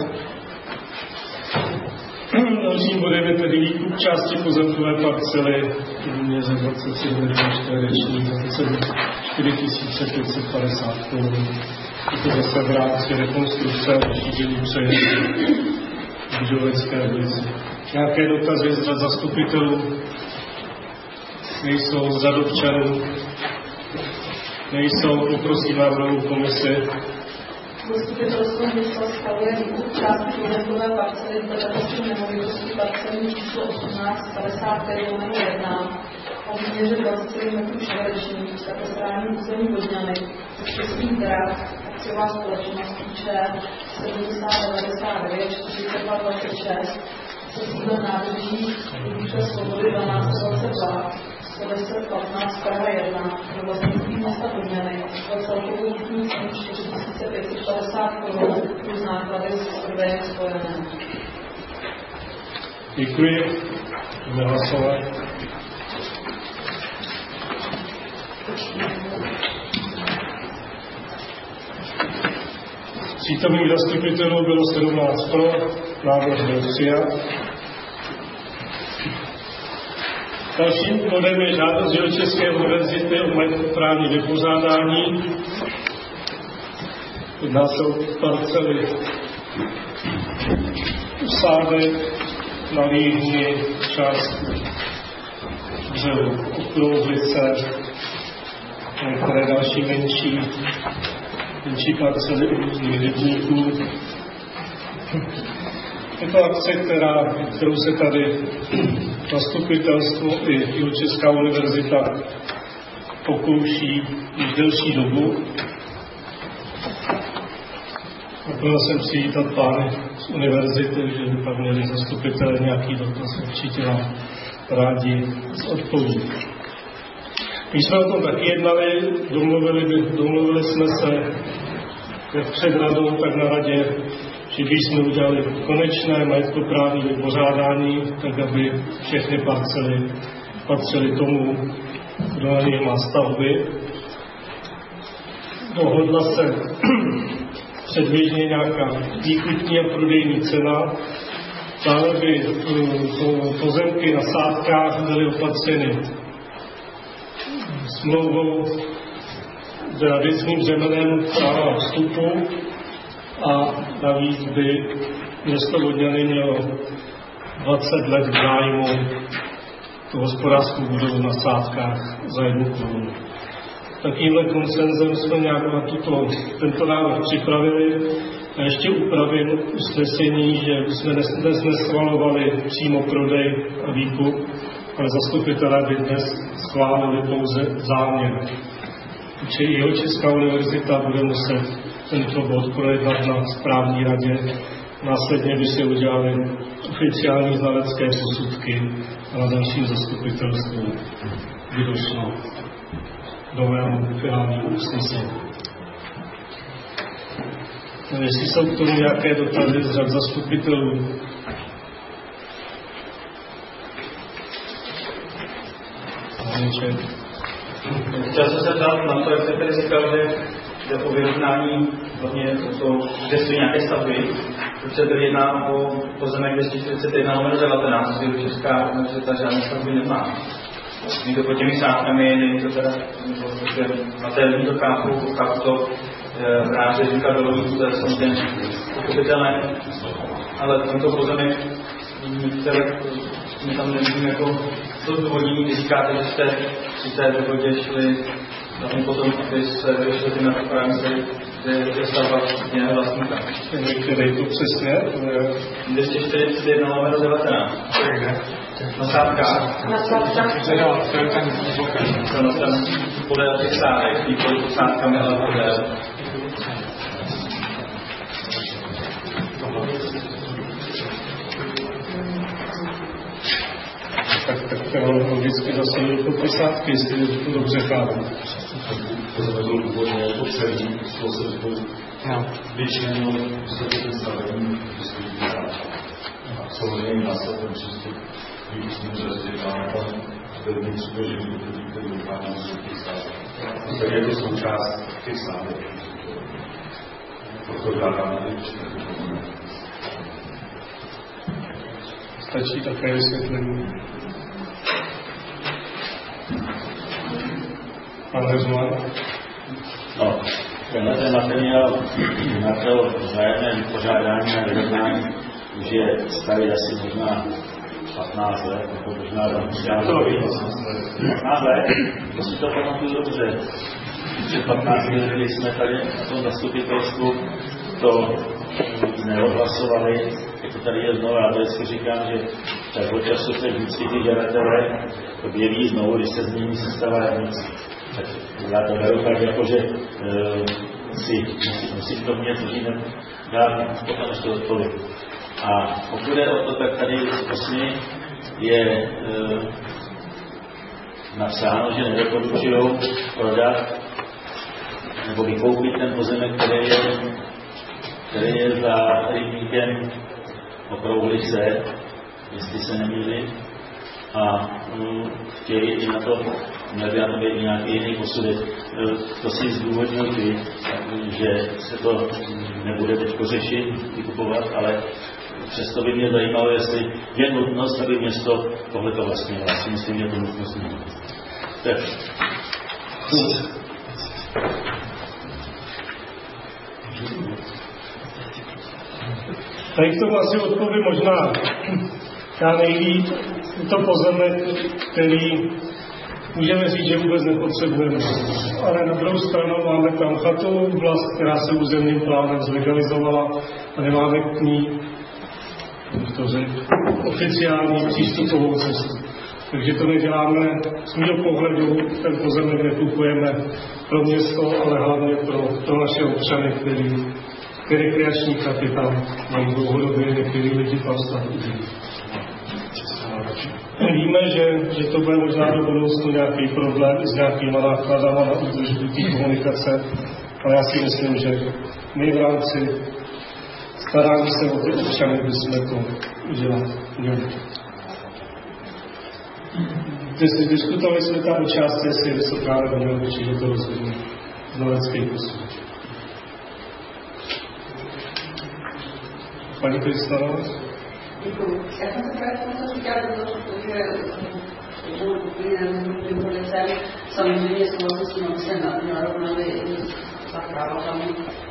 Dalším bodem je tedy výkup části pozemkové parcely v výměře 27 metrů čtverečních za 4 550 korun. Je to zase v rámci rekonstrukce šíření přejezdu v Budějovické ulici. Nějaké dotazy z řad zastupitelů? Nejsou z řad občanů? Nejsou, poprosím návrhovou komisi. Zastupitelstvo města schvaluje výkup části pozemkové parcely v katastru nemovitostí parcelní číslo 1855/1 o výměře 27 metrů čtverečních z katastrálním území Vodňany ze Českých drah akciová společnost ČR 7099 4226 se sídlem národní ulice Svobody 1222 110 15 Praha 1 do vlastnictví města Vodňany za celkovou kupní cenu 4 550 korun plus náklady s prodejem spojené. Děkuji. Můžeme hlasovat. Přítomných zastupitelů bylo 17 pro, návrh byl přijat. Dalším bodem je žádost Jihočeské univerzity o majetkoprávní vypořádání. Jedná se o parcely Usádek, na Líhni, část břehu Okrouhlice, některé další menší parcely u různých rybníků. Je to akce, kterou se tady zastupitelstvo i Jihočeská univerzita pokouší již delší dobu. Proto jsem přijítat pány z univerzity, že by pak měli zastupitelé nějaký dotaz, určitě vám rádi odpoví. Když jsme o tom taky jednali, domluvili jsme se jak před radou, tak na radě, že když jsme udělali konečné majetkoprávní vypořádání, tak aby všechny parcely patřily tomu, kdo na nich má stavby. Dohodla se předběžně nějaká výkupní a prodejní cena Dále by pozemky na sádkách byly opatřeny smlouvou s věcným břemenem práva vstupu a navíc by město Vodňany mělo 20 let v zájmu tu hospodářskou budovu na sádkách za 1 korunu. Takýmhle konsenzem jsme nějak na tento návrh připravili a ještě upravím usnesení, že jsme dnes neschvalovali přímo prodej a výkup, ale zastupitelé by dnes schválili pouze záměr. Jihočeská univerzita bude muset tento bod projednat na správní radě. Následně by se udělaly oficiální znalecké posudky a na dalším zastupitelstvu by došlo novému finálnímu usnesení. Jestli jsou k tomu nějaké dotazy z řad zastupitelů. Chtěl jsem se ptát na to, jak jste tady říkal, že jde o vyrovnání vlastně kde jsou nějaké stavby, protože se tady jedná o pozemek 241/19, kdy Česká univerzita žádné stavby nemá. Není to pod těmi sádkami, není to teda na té lidi to chápu to ráže říká do lidi, to je samozřejmě pochopitelné, ale tento pozemek, které my tam nevidíme jako to zdůvodnění, když říkáte, že jste při té dohodě šli na tom potom, aby se vyšli na právě kde je stavba jiného vlastníka. Který to přesně? 241/19. Na sádkách. Na sádkách. Tam podél těch sádek, tý pod sádkami, ale podél. Tak logicky zase je to ty sádky, jestli to dobře chápu. To zavedlo důvodně jako celý, co se většinou se ten stavební přístup dělá. Samozřejmě následný přístup výkustním řezdělám, který musíme živit lidí, který dokáží z těch stávek. Tak je to součást těch stávek. Proto žádáme určitě. Stačí také vysvětlení. Pan Hezman? No, tenhle materiál na to vzájemné vypořádání a vyrovnání už je starý asi možná 15 let, nebo možná 15 let, to si to pamatuju dobře. Před 15 lety jsme tady na tom zastupitelstvu to neodhlasovali, jako tady je znovu, a vždycky říkám, že tak od času se vždycky ty žadatelé objeví znovu, když se změní sestava radnice. Tak já to beru tak, jako že musí v tom něco jiného dát potom ještě odpověď. A pokud je o to, tak tady vlastně je napsáno, že nedoporučují prodat nebo vykoupit ten pozemek, který je za rybníkem Okrouhlice, jestli se nemýlím, a chtějí i na to, měl by na to být nějaký jiný posudek. To si zdůvodnil ty, že se to nebude teď řešit, vykupovat, ale přesto by mě zajímalo, jestli je nutnost, aby město tohleto vlastnilo. Já si myslím, že to nutnost není. Tak. Tady k tomu asi odpovím možná já nejlíp. Je to pozemek, který můžeme říct, že vůbec nepotřebujeme. Ale na druhou stranu máme tam chatovou oblast, která se územním plánem zlegalizovala a nemáme k ní oficiální přístupovou cestu. Takže to neděláme z mého pohledu, ten pozemek nekupujeme pro město, ale hlavně pro naše občany, který rekreační chaty tam mají dlouhodobě, některý lidi tam stavují. Víme, že to bude možná do budoucnu nějaký problém s nějakýma nákladama na údržbu té komunikace, ale já si myslím, že my v rámci starání se o ty občany bychom to udělat měli. Diskutovali jsme tam o části, jestli je vysoká nebo ne, určitě to rozhodně znalecký posud. Paní Kristana? Děkuji. Já jsem se právě chtěla říkat do toho, protože samozřejmě souhlasím s tím, aby se narovnaly ta práva tam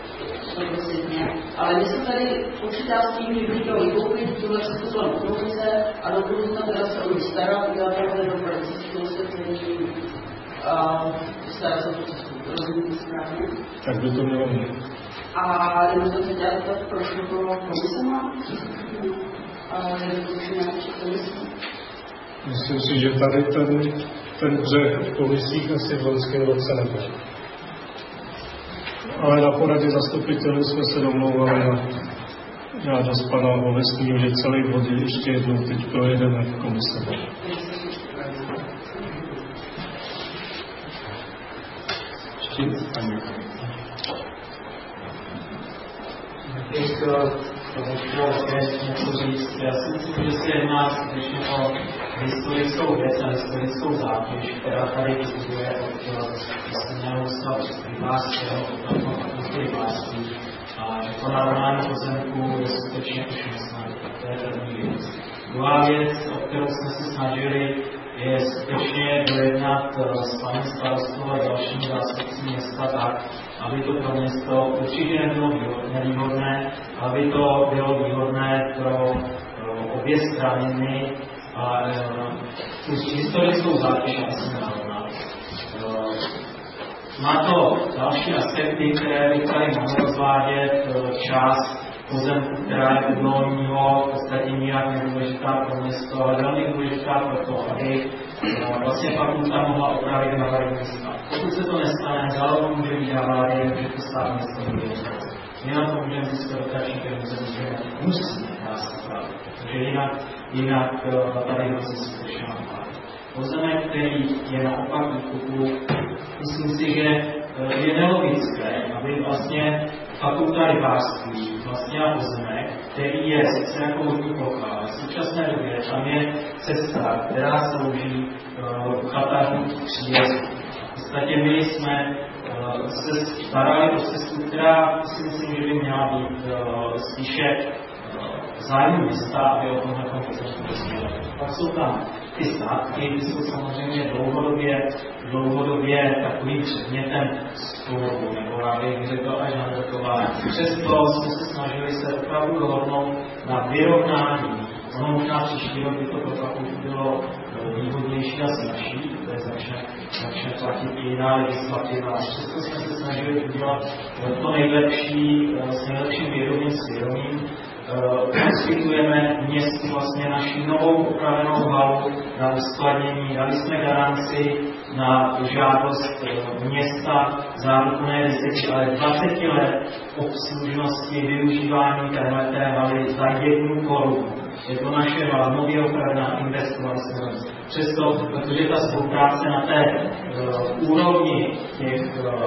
ale my jsme tady počítá s tím, že by to vykoupit tuhle cestu na produkce a do budoucna teda se o ní starat, udělat takhle do politického osvětlení a starat se o tu cestu. Rozumím správně? Tak by to mělo být. A jenom jsem se chtěla zeptat, proč to bylo komisema? A je to už nějaký komisí? Myslím si, že tady ten břeh v komisích asi v loňském roce nebyl. Ale na poradě zastupitelů jsme se domlouvali na žádost pana Olesního, že celý bod ještě jednou teď projedeme v komise. Já si myslím, že se jedná skutečně o historickou věc a historickou zátěž, která tady vystupuje od Stejného ústavu rybářského, od rybářství. A že to narovnání pozemků je skutečně už nesnadné. To je první věc. Druhá věc, o kterou jsme se snažili, je skutečně dojednat s panem starostou a dalšími zástupci města tak, aby to pro město určitě nebylo nevýhodné, aby to bylo výhodné pro obě strany a tu historickou zátěž asi narovnat. Má to další aspekty, které bych tady mohl rozvádět. Část pozemku, která je udolního, v podstatě nijak nedůležitá pro město, ale velmi důležitá pro to, aby vlastně fakulta mohla opravit havarijní stav. Pokud se to nestane, zároveň může být havárie, že to stát město nebude. My na to můžeme získat dotační peníze, že musí nás opravit, protože jinak tady hrozí skutečně havárie. Pozemek, který je naopak výkupu, myslím si, že je nelogické, aby vlastně fakulta rybářství vlastnila pozemek, který je sice jako vodní plocha, ale v současné době tam je cesta, která slouží chatařům příjezdu. V podstatě my jsme se starali o cestu, která si myslím, že by měla být spíše zájmu města, aby o tomhle pozemku rozměli. Pak jsou tam ty státky, ty jsou samozřejmě dlouhodobě takovým předmětem sporu, nebo já bych řekl až nadrkování. Přesto jsme se snažili se opravdu dohodnout na vyrovnání. Ono možná příští rok by to pro fakultu bylo výhodnější a snažší, protože začne platit i jiná legislativa. Přesto jsme se snažili udělat to nejlepší s nejlepším vědomým svědomím. Poskytujeme městu vlastně naši novou upravenou halu na uskladnění. Dali jsme garanci na žádost města záručné riziky, ale 20 let obslužnosti využívání téhleté haly za 1 korunu. Je to naše hala, nově opravená, investovali jsme. Přesto, protože ta spolupráce na té úrovni těch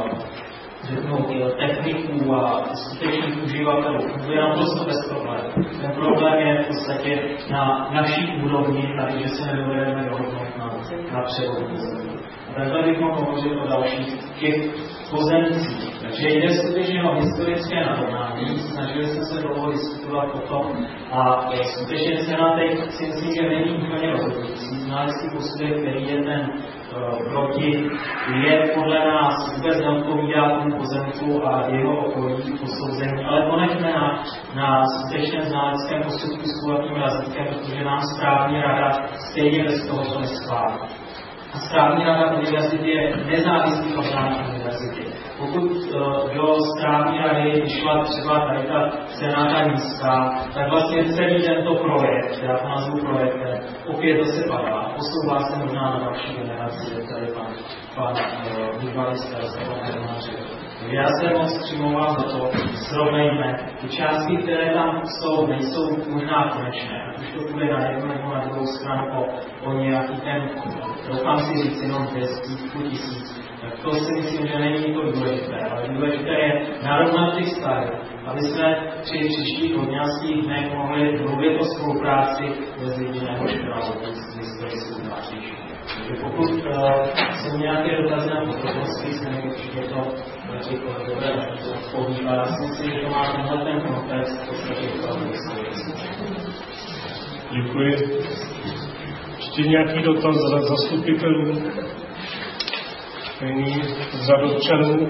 techniků a skutečných uživatelů funguje naprosto bez problémů. Ten problém je v podstatě na naší úrovni, takže se nedovedeme dohodnout na převodu pozemků. Takhle bychom hovořili o dalších těch pozemcích. Takže jde skutečně o historické narovnání. Snažili jsme se dlouho diskutovat o tom a skutečně cena teď si myslím, že není úplně rozhodující. Znalecký posudek, který je ten proti, je podle nás vůbec neodpovídá tomu pozemku a jeho okolí posouzení, ale ponechme na skutečném znaleckém posudku s kulatým razítkem, protože nám správní rada stejně bez toho to neschválí. A správní rada univerzity je nezávislý orgán univerzity. Pokud do správní rady vyšla třeba tady ta cena nízká, tak vlastně celý tento projekt, já to nazvu projektem, opět zase padá. Posouvá se možná na další generaci, je tady pan bývalý starosta, pan Hermář. Já se moc přimlouvám za to, srovnejme. Ty částky, které tam jsou, nejsou možná konečné. Ať už to bude na jednu nebo na druhou stranu o nějaký ten, doufám si říct, jenom 200 tisíc. Tak to si myslím, že není to důležité. Ale důležité je narovnat ty vztahy, aby jsme při příštích hodňanských dnech mohli mluvit o spolupráci mezi jiného školou s historickou zátěží. Takže pokud jsou nějaké dotazy na podrobnosti, se mi určitě to dobré odpoví. A já si myslím, že to má tenhle ten kontext v podstatě opravdu historický. Děkuji. Ještě nějaký dotaz za zastupitelů? Není. Za občanů?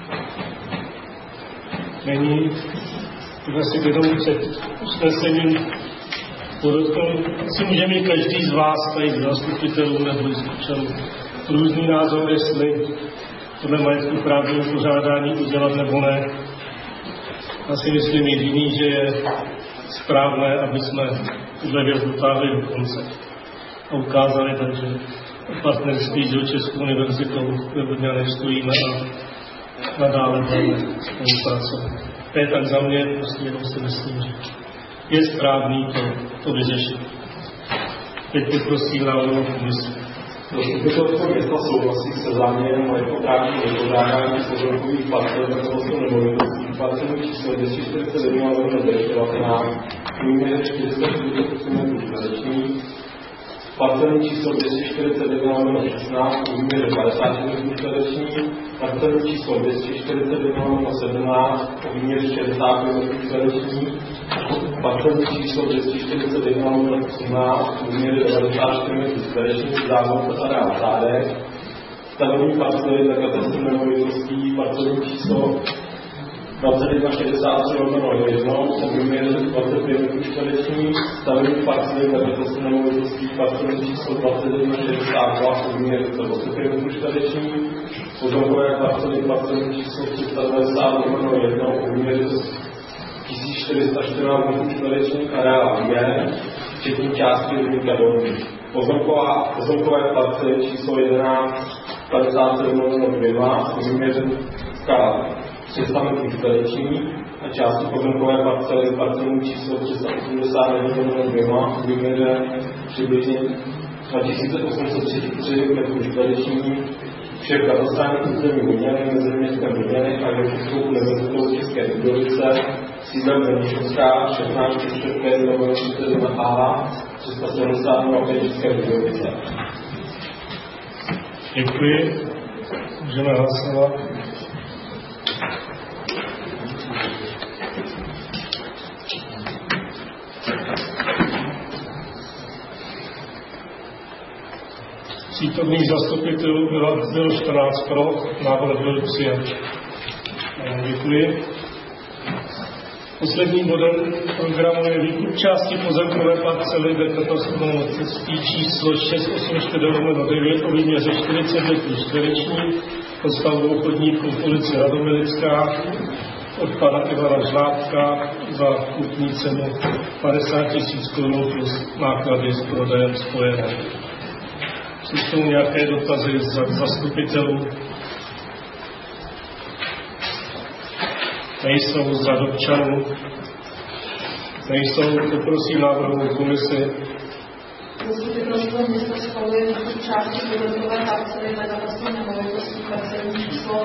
Není. Když si vědomí před usnesením podotknout, si může mít každý z vás, tady z zastupitelů nebo z občanů, různý názor, jestli podle majetku právního pořádání udělat nebo ne. Já si myslím jediný, že je správné, aby jsme tuhle věc dotáhli do konce a ukázali tak, že partnerství s Jihočeskou univerzitou ve Vodňanech stojíme a nadále budeme spolupracovat. To je tak za mě, prostě jenom si myslím, že je správný to vyřešit. Teď poprosím návrhu komisi. Zastupitelstvo města souhlasí se záměrem majetkoprávního vypořádání pozemkových parcel takovou nemovitostí parcelní číslo 241/2019 v výměře 448 m², parcelní číslo 241/16 v výměře 50 m², parcelní číslo 241/17 v výměře 60 m², parcelní číslo 241/18 v výměře 94 m², závodce areál Řádek, stavební parcely za katastru nemovitostí, parcelní číslo 2163/01 v výměře 25 m², stavební parcely za katastru nemovitostí, parcelní číslo 2162 v výměře 25 m², pozemkové parcely, parcelní číslo 390/01 v výměře 1414 m² areál je, včetně části rybníka Dolní. Pozemkové parcely číslo 1157/02 v výměře 300 m² a části pozemkové parcely parcelní číslo 389/02 v výměře přibližně 2833 m², všech katastrálních území Vodňany, Meziměstské Vodňany a Jihočeskou univerzitou České Budějovice, sídlem Benešovská, 16 a 370 České Budějovice. Děkuji. Můžeme hlasovat. Přítomných zastupitelů bylo 14 pro, návrh byl přijat. Děkuji. Posledním bodem programu je výkup části pozemkové parcely ve katastru nemovitostí číslo 684/9 o výměře 40 m², pod stavbou chodníku v ulici Radomilická od pana Ivana Žlábka za kupní cenu 50 000 Kč plus náklady s prodejem spojené. Jsou nějaké dotazy z zastupitelů? Nejsou z občanů? Nejsou, poprosím návrhovou komisi. Zastupitelstvo města schvaluje výkup části pozemkové parcely na katastru nemovitostí parcelní číslo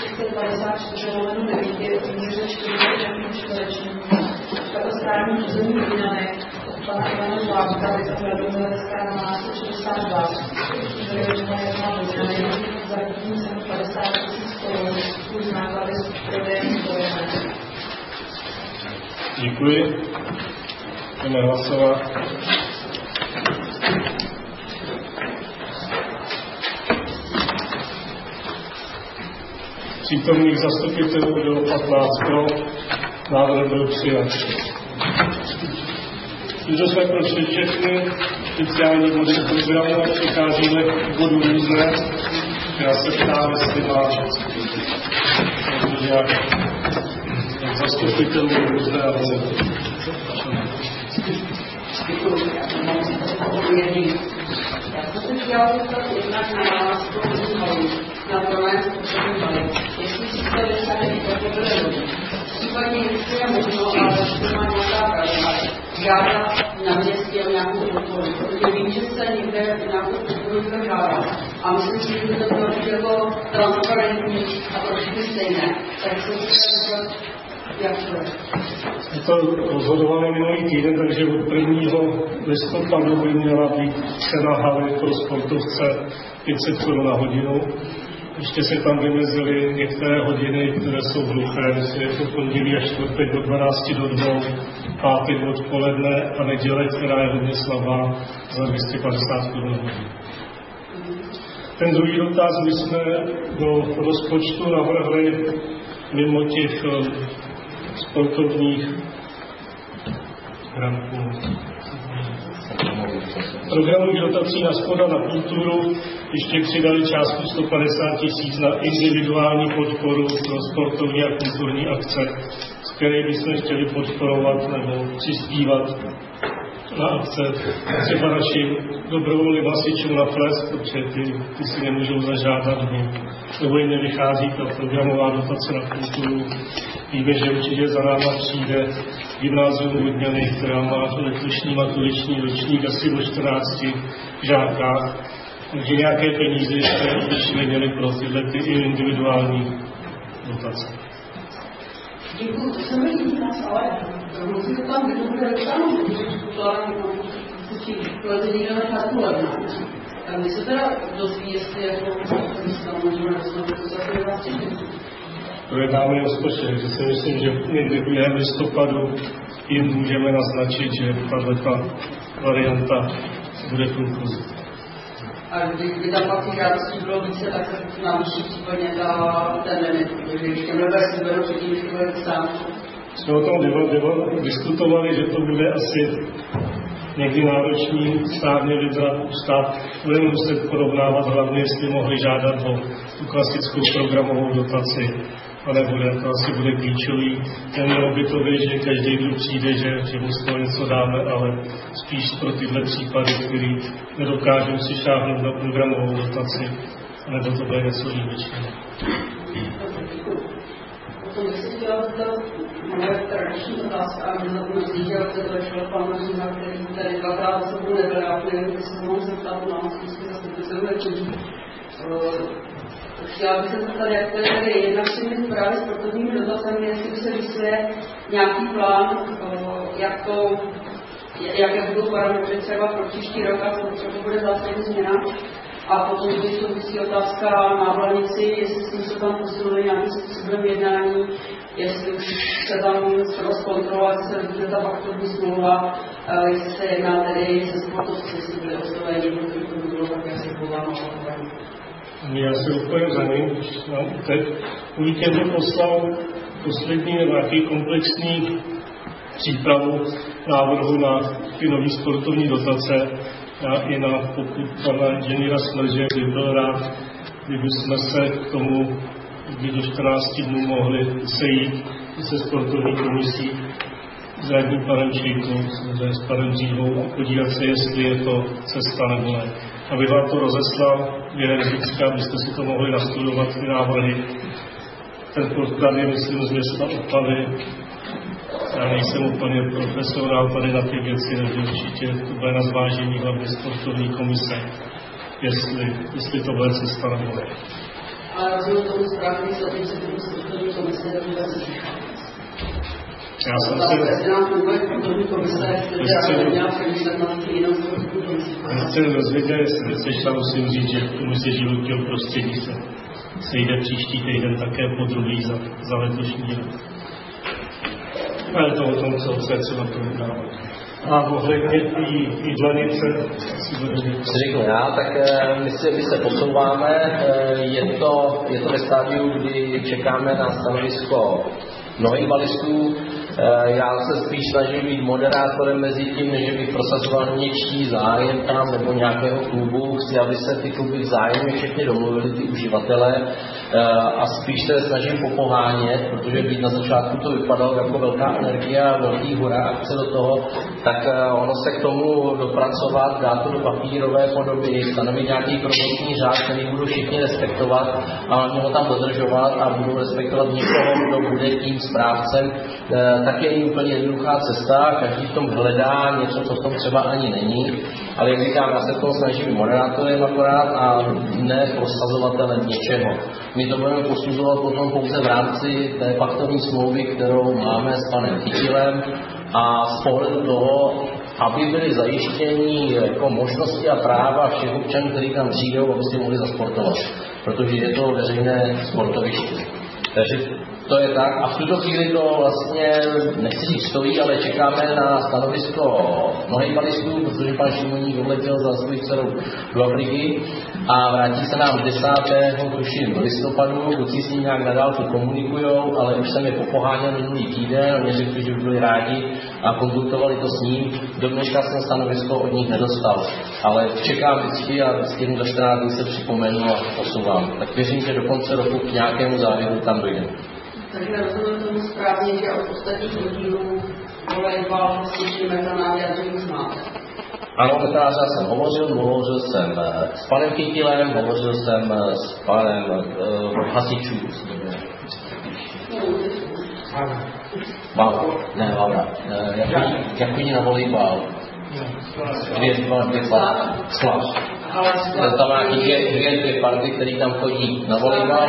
654/9 v výměře 40 m². Katastrální území Vodňanek od pana Ivana Žlábka, vyzva Radomilecká 1262, Železná 1 Vodňany za kupní cenu 50 000 Kč plus náklady s prodejem spojené. Děkuji. Jdeme hlasovat. Přítomných zastupitelů bylo 15 pro, návrh byl přijat. Tímto jsme prošli všechny speciální body programu a přicházíme k bodu různé. Já se ptám, jestli má nějak zastupitelů různé a Já jsem se chtěla zeptat jednak na druhém spotřební balík. Jestli si to dostanete jako bude případně jestli je možno, ale jestli má nějaká pravidla, žádat na městě o nějakou podporu. Protože vím, že se někde nějakou podporu žádá. A myslím si, že to bylo jako transparentní a pro všechny stejné. Tak jsem se chtěla jak to je. Je to rozhodované minulý týden, takže od 1. listopadu by měla být cena haly pro sportovce 500 Kč na hodinu ještě se tam vymezily některé hodiny, které jsou hluché, je to pondělí a čtvrtek od 12 do 2, pátek odpoledne a neděle, která je hodně slabá, za 250 hodin. Ten druhý dotaz, my jsme do rozpočtu navrhli mimo těch sportovních programových dotací na sport a na kulturu ještě přidali částku 150 000 na individuální podporu pro sportovní a kulturní akce, z které bychom chtěli podporovat nebo přispívat na akce třeba našim dobrovolným hasičům na ples, protože ty si nemůžou zažádat, nebo jim nevychází ta programová dotace na kulturu. Víme, že určitě za náma přijde gymnázium Vodňany, která má letošní maturiční ročník asi o 14 žákách, takže nějaké peníze ještě neměli pro tyhle ty individuální dotace. Děkuji, to se mi líbí nás, ale musím to tam vydobude reklamu, protože to někdo nechat levná. Tak my se teda dozví, jestli jako tam můžeme dostat, to se to vás projednáme rozpočet, takže si myslím, že někdy během listopadu jim můžeme naznačit, že tato varianta bude průchozí. A kdyby tam pak těch žádostí bylo více, tak se navýší případně ten limit, protože ještě nebude si beru předtím, když to bude sám. Jsme o tom diskutovali, že to bude asi někdy náročný státně vybrat ústav. Budeme muset porovnávat hlavně, jestli mohli žádat o tu klasickou programovou dotaci, ale to asi bude klíčový. Nemělo by to být, že každý, kdo přijde, že mu z toho něco dáme, ale spíš pro tyhle případy, který nedokážou si šáhnout na programovou dotaci, nebo to bude něco výjimečného. Potom bych si chtěla zeptat, moje tradiční otázka, a mě zapomněl, že to šlo pan Mařína, který tady dvakrát za sebou nebyl, já nevím, jestli se mohu zeptat na zkusky zastupitelů nečení. Chtěla bych se zeptat, jak to je jednak s těmi právě sportovními dotacemi, jestli se vysvěje nějaký plán, jaké budou parametry třeba pro příští rok a třeba bude zásadní změna. A potom, když to musí otázka na Vlánici, jestli s tím se tam posunuli nějakým způsobem jednání, jestli už se tam třeba zkontrolovat, jestli se vidíte ta faktorní smlouva, jestli se jedná tedy se sportovci, jestli byly oslovení, protože to bylo tak, jak se povolám. Já se úplně za ním, když mám teď. O víkendu poslal poslední nějaký komplexní přípravu návrhu na ty nové sportovní dotace a i na pokud pana inženýra Smrže by byl rád, kdyby jsme se k tomu do 14 dnů mohli sejít se sportovní komisí s radním panem Čejkou, s panem Dřívou a podívat se, jestli je to cesta nebo ne. Aby vám to rozeslal během zítřka, abyste si to mohli nastudovat, ty návrhy. Ten podklad je, myslím, z města Opavy. Já nejsem úplně profesionál tady na ty věci, takže určitě to bude na zvážení hlavně sportovní komise, jestli to bude cesta nebo ne. Ale rozumím tomu správně, že se tomu sportovní komise vůbec já jsem se... dozvěděl, jestli sešla, musím říct, že komise životního prostředí se sejde příští týden také podruhý za letošní rok. Ale to o tom, co se třeba projednávat. A ohledně jídelnice si řeknu já, tak my se posouváme. Je to ve stádiu, kdy čekáme na stanovisko novivalistů. Já se spíš snažím být moderátorem mezi tím, než bych prosazoval něčí zájem tam nebo nějakého klubu. Chci, aby se ty kluby vzájemně všechny domluvili, ty uživatele, a spíš se snažím popohánět, protože být na začátku to vypadalo jako velká energie a velký hurá akce do toho, tak ono se k tomu dopracovat, dát to do papírové podoby, stanovit nějaký provozní řád, který budou všichni respektovat a ho tam dodržovat a budou respektovat někoho, kdo bude tím správcem. Tak je úplně jednoduchá cesta, každý v tom hledá něco, co v tom třeba ani není, ale jak říkám, já se toho snažím moderátorem akorát a ne prosazovatelem něčeho. My to budeme posuzovat potom pouze v rámci té paktovní smlouvy, kterou máme s panem Chytilem, a z pohledu toho, aby byly zajištění jako možnosti a práva všech občanů, kteří tam přijdou, aby si mohli zasportovat. Protože je to veřejné sportoviště. Takže to je tak. A v tuto chvíli to vlastně, nechci říct stojí, ale čekáme na stanovisko nohejbalistů, protože pan Šimoník odletěl za svou dcerou do Afriky a vrátí se nám 10. tuším listopadu, kluci s ním nějak na dálku komunikujou, ale už jsem je popoháněl minulý týden a mě řekli, že by byli rádi a konzultovali to s ním. Do dneška jsem stanovisko od nich nedostal, ale čekám vždycky a vždycky do 14 dní se připomenu a posouvám. Tak věřím, že do konce roku k nějakému závěru tam dojde. Takže rozumím tomu správně, že od ostatních rozdílů volejbal slyšíme to na vyjádření zmáte. Ano, Petráře jsem hovořil jsem s panem Chytilem, hovořil jsem s panem Hasičů. Valko, ne, Valda. Jak vidí na volejbal? Dvě Slav. Tam má dvě party, které tam chodí na volejbal.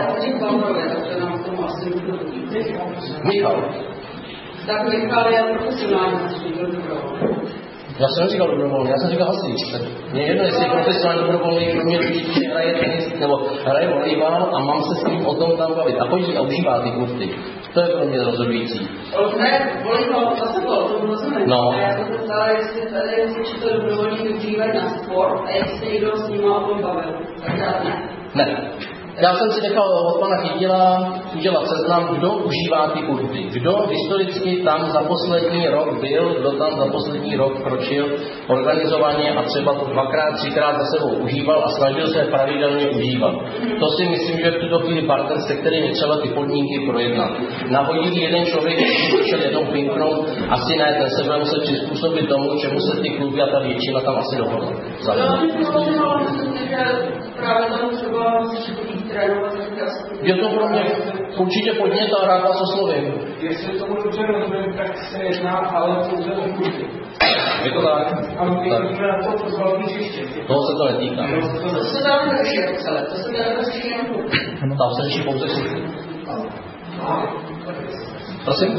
Michal. Tak Michal je profesionální Já jsem říkal dobrovolný, já jsem říkal hasič. Mně jedno, jestli je profesionální dobrovolný, pro mě že hraje tenis nebo hraje volejbal a mám se s ním o tom tam bavit. A chodí a užívá ty kurty. To je pro mě rozhodující. Ne, volejbal zase bylo, to bylo znamená. No. A já jsem se ptala, jestli tady to dobrovolní využívají na sport a jestli se někdo s ním o tom bavil. Tak ne. Ne. Já jsem si nechal od pana Chytila udělat seznam, kdo užívá ty kurty. Kdo historicky tam za poslední rok byl, kdo tam za poslední rok kročil organizovaně a třeba to 2x, 3x za sebou užíval a snažil se pravidelně užívat. To si myslím, že v tuto chvíli partner, se kterým je třeba ty podmínky projednat. Nahodilý jeden člověk, který chtěl jednou pinknout, asi ne, ten se bude muset přizpůsobit tomu, čemu se ty kluby a ta většina tam asi dohodla. Právě tam třeba je to pro mě určitě podnět a rád vás oslovím. Jestli tomu dobře rozumím, tak se jedná ale pouze o kurty. Je to tak? A my jsme na to pozvalní hřiště. Toho se to netýká. To se dá neřešit jako celé, to se dá neřešit jenom kurty. Tam se řeší pouze kurty. Prosím?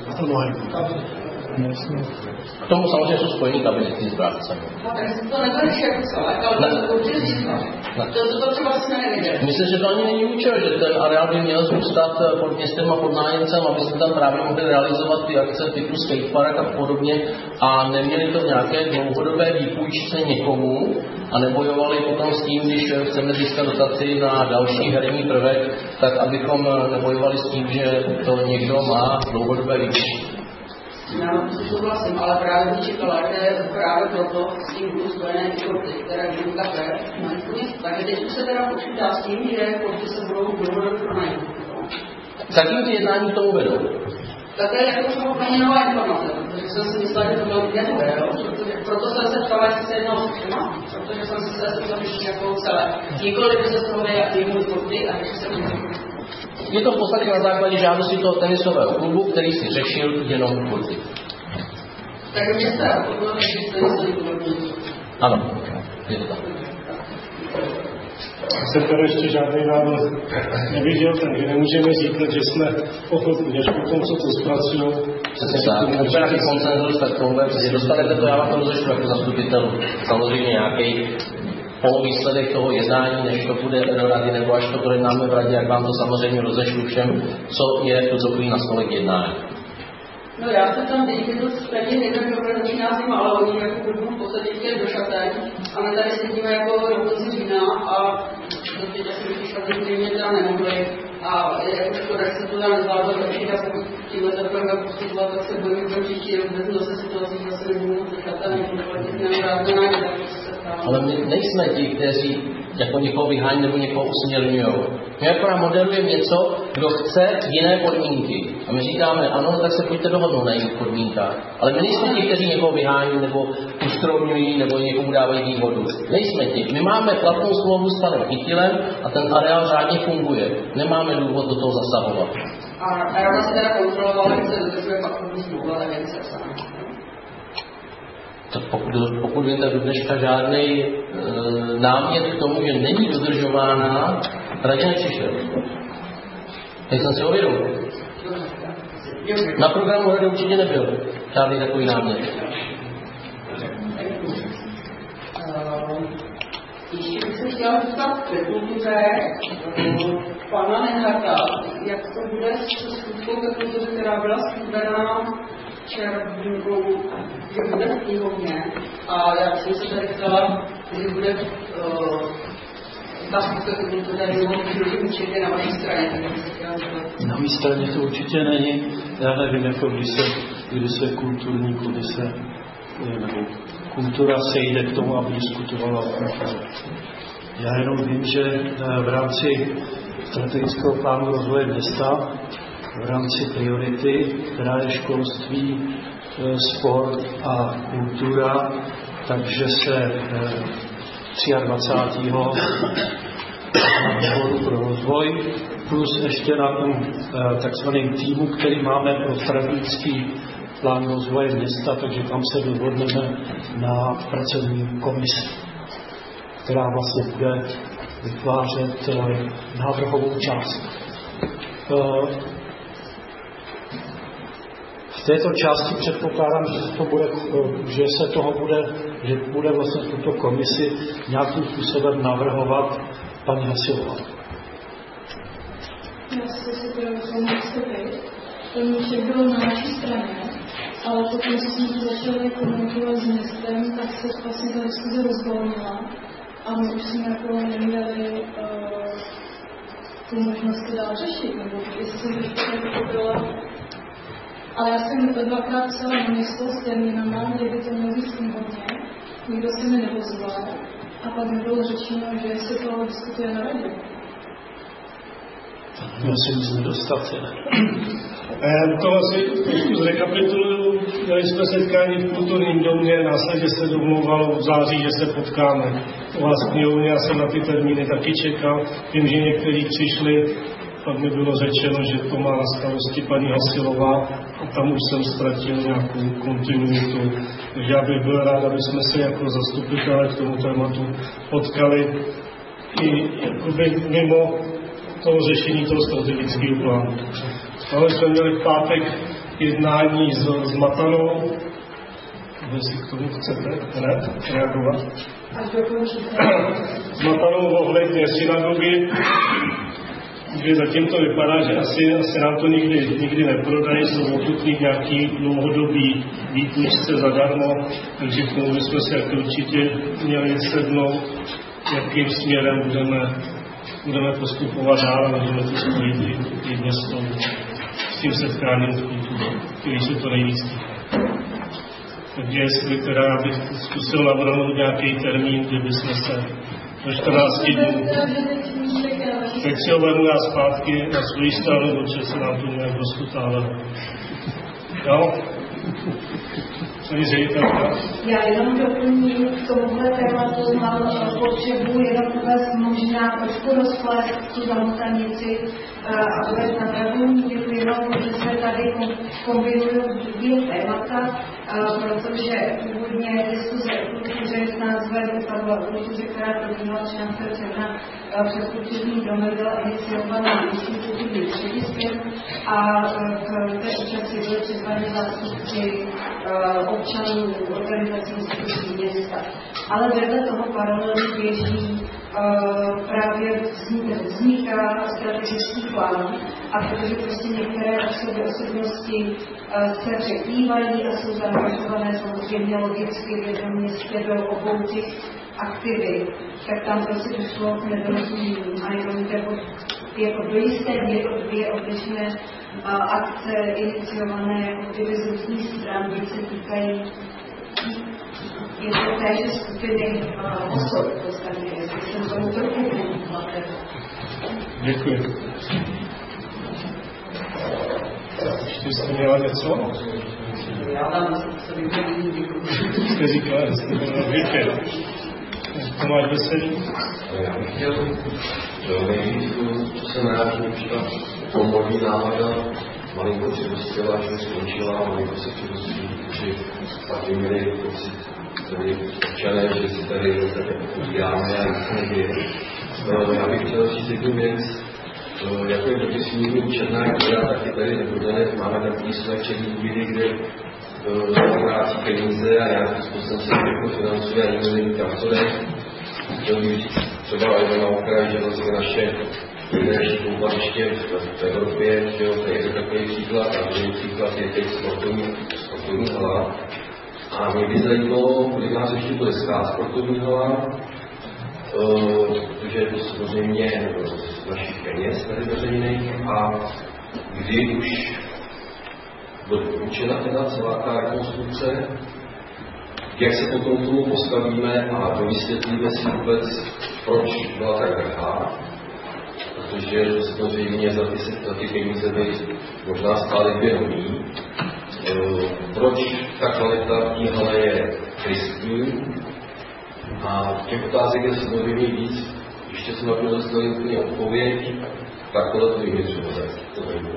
K tomu samozřejmě jsou spojení kabinety s brácem. Tak to neřeší jako celé, ale to určitě získá. To třeba vlastně nevidět. Myslím, že to ani není účel, že ten areál by měl zůstat pod městem a pod nájemcem, aby se tam právě mohli realizovat ty akce typu skatepark a podobně a neměli to v nějaké dlouhodobé výpůjčce někomu a nebojovali potom s tím, když chceme získat dotaci na další herní prvek, tak abychom nebojovali s tím, že to někdo má dlouhodobé výpůjčky. Já to souhlasím, ale právě bych čekala, že právě proto s tím budou spojené ty kurty, které budou kafe. Takže teď se teda počítá s tím, že kurty se budou dlouhodobě pronajít. Zatím ty jednání k tomu vedou. Tak to je jako třeba úplně nová informace, protože jsem si myslela, že to bylo nové, proto jsem se ptala, jestli se jednalo s všema, protože jsem si se zamýšlí jako celé. Nikoli by se z toho nejaktivní kurty a když se je to v podstatě na základě žádosti toho tenisového klubu, který si řešil jenom kurty. Takže mě se to tenisový klub. Ano, je to tak. Jsem tady ještě žádný návrh neviděl, takže nemůžeme říkat, že jsme ochotní, až potom, co to zpracují. Přesně tak, když nějaký konsenzus, tak tohle, že dostanete to, já vám to rozešlu jako zastupitel, samozřejmě nějaký polovýsledek toho jednání, než to bude do rady, nebo až to projednáme v radě, jak vám to samozřejmě rozešlu všem, co je v tuto chvíli na stole k jednání. No já se tam teď to zpětně jeden problém začíná zima, ale oni jako budou v podstatě chtěli do šatek a my tady sedíme jako do konce října a to teď asi když šatek zřejmě teda nemohli a jako škoda, že se to tam nezvládlo lepší a pokud tímhle takovým postupovat, tak se budeme v příští rok vezmu zase situací, že se nebudou moc a nebudou platit nevrátno na ně. Ale my nejsme ti, kteří jako někoho vyhání nebo někoho usměrňují. My akorát modelujeme něco, kdo chce jiné podmínky. A my říkáme, ano, tak se pojďte dohodnout na jiných podmínkách. Ale my nejsme ti, kteří někoho vyhání nebo ustromňují nebo někomu dávají výhodu. Nejsme ti. My máme platnou smlouvu s panem Chytilem a ten areál řádně funguje. Nemáme důvod do toho zasahovat. A rada se teda kontrolovala, že se dodržuje platnou smlouvu, ale věc se tak pokud je do dneška žádný námět k tomu, že není dodržována, radě nepřišel. Teď jsem si ho vědomil. Na programu rady určitě nebyl žádný takový námět. Ještě bych se chtěla zeptat ke kultuře pana Nenharta, jak to bude s skutkou ke kultuře, která byla slíbená červnou, že bude v knihovně. A já jsem se tady ptala, že bude ta skutka ke kultuře určitě na vaší straně. Na mé straně to určitě není. Já nevím, jako kdy se kulturník, nebo kultura sejde k tomu, aby diskutovala o kultuře. Já jenom vím, že v rámci strategického plánu rozvoje města, v rámci priority, která je školství, sport a kultura, takže se 23. výboru pro rozvoj, plus ještě na tom takzvaném týmu, který máme pro strategický plán rozvoje města, takže tam se dohodneme na pracovní komisi, která vlastně bude vytvářet návrhovou část. V této části předpokládám, že bude vlastně tuto komisi nějakým způsobem navrhovat paní Hasilová. Já si to ten míček byl na naší straně, ale pokud jsme to začali komunikovat s městem, tak se vlastně ta diskuze rozvolnila a my už jsme jako neměli tu možnost dál řešit, nebo jestli jsem to byla. Ale já jsem dvakrát psala na město s termínama, kde by to mělo být knihovně, nikdo se mi neozval a pak mi bylo řečeno, že se to diskutuje na radě. Já si nic nedostat. To asi trošku zrekapituluju. Měli jsme setkání v kulturním domě, následně se domlouvalo v září, že se potkáme. U vás v knihovně, já jsem na ty termíny taky čekal. Vím, že někteří přišli, pak mi bylo řečeno, že to má na starosti paní Hasilová a tam už jsem ztratil nějakou kontinuitu. Takže já bych byl rád, aby jsme se jako zastupitelé k tomu tématu potkali i jakoby mimo toho řešení toho strategického plánu. Ale jsme měli v pátek jednání s Matanou, jestli k tomu chcete reagovat. S Matanou ohledně synagogy, kde zatím to vypadá, že asi nám to nikdy neprodají, jsou ochotní nějaký dlouhodobý výpůjčce zadarmo, takže k tomu bychom se určitě měli sednout, jakým směrem budeme postupovat dál a můžeme to spojit i dnes s tím setkáním s kulturou, který se to nejvíc týká. Takže jestli teda já bych zkusil navrhnout nějaký termín, kdyby jsme se do 14 dnů. Tak si ho vezmu já zpátky na svou stranu, protože se nám to nějak rozkutává. Jo? Já jenom doplním k tomuhle tématu, mám potřebu jenom uvést možná trošku rozplést tu zamotanici a uvést na pravou míru, jenom, že se tady kombinují dvě témata, protože původně diskuze o kultuře s názvem kultuře, která probíhala 13. června před kulturní domy, byla iniciovaná místním kulturním střediskem a k té účasti byly přizváni zástupci občanů, organizací institucí města. Ale vedle toho paralelně běží právě vzniká strategický plán a protože prostě některé osobnosti se překrývají a jsou zaangažované samozřejmě logicky, že v městě byl obou těch aktivit, tak tam prostě došlo k nedorozumění a jenom jako do jisté míry dvě odlišné akce iniciované z různých stran, kde se týkají jako téže skupiny osob v podstatě, jestli jsem tomu trochu pomohla. Děkuji. Ještě jste měla něco? Já tam se vypadím. Jste říkala, že jste byla větě. Tomáš Veselý? Já bych chtěl nejvíc, co se naráží třeba pomodní náhoda, malinko připustila, že skončila, malinko se připustí, že pak by měli pocit, tady občané, že si tady uděláme a nic neděje. Já bych chtěl říct jednu věc, jako je dopisník Černá Kůra, tak je tady nebudeme, máme takový své černý díry, kde se vrátí peníze a nějakým způsobem se jako financuje a nikdo neví kam co jde. chtěl bych říct třeba jenom na okraji, že vlastně naše nejlepší koupaliště v Evropě, že jo, to je takový příklad, a druhý příklad je teď sportovní hala. A mě by zajímalo, kolik nás ještě bude stát sportovní hala, protože je to samozřejmě z našich peněz tady veřejných, a kdy už bude ukončena teda celá ta rekonstrukce, jak se potom k tomu postavíme a dovysvětlíme si vůbec, proč byla tak drahá, protože samozřejmě za ty peníze by možná stály 2 nový. Proč ta kvalita v té hale je tristní, a těch otázek je samozřejmě víc, ještě jsem na to dostal úplně odpověď, tak tohle to jde třeba to zajímavé.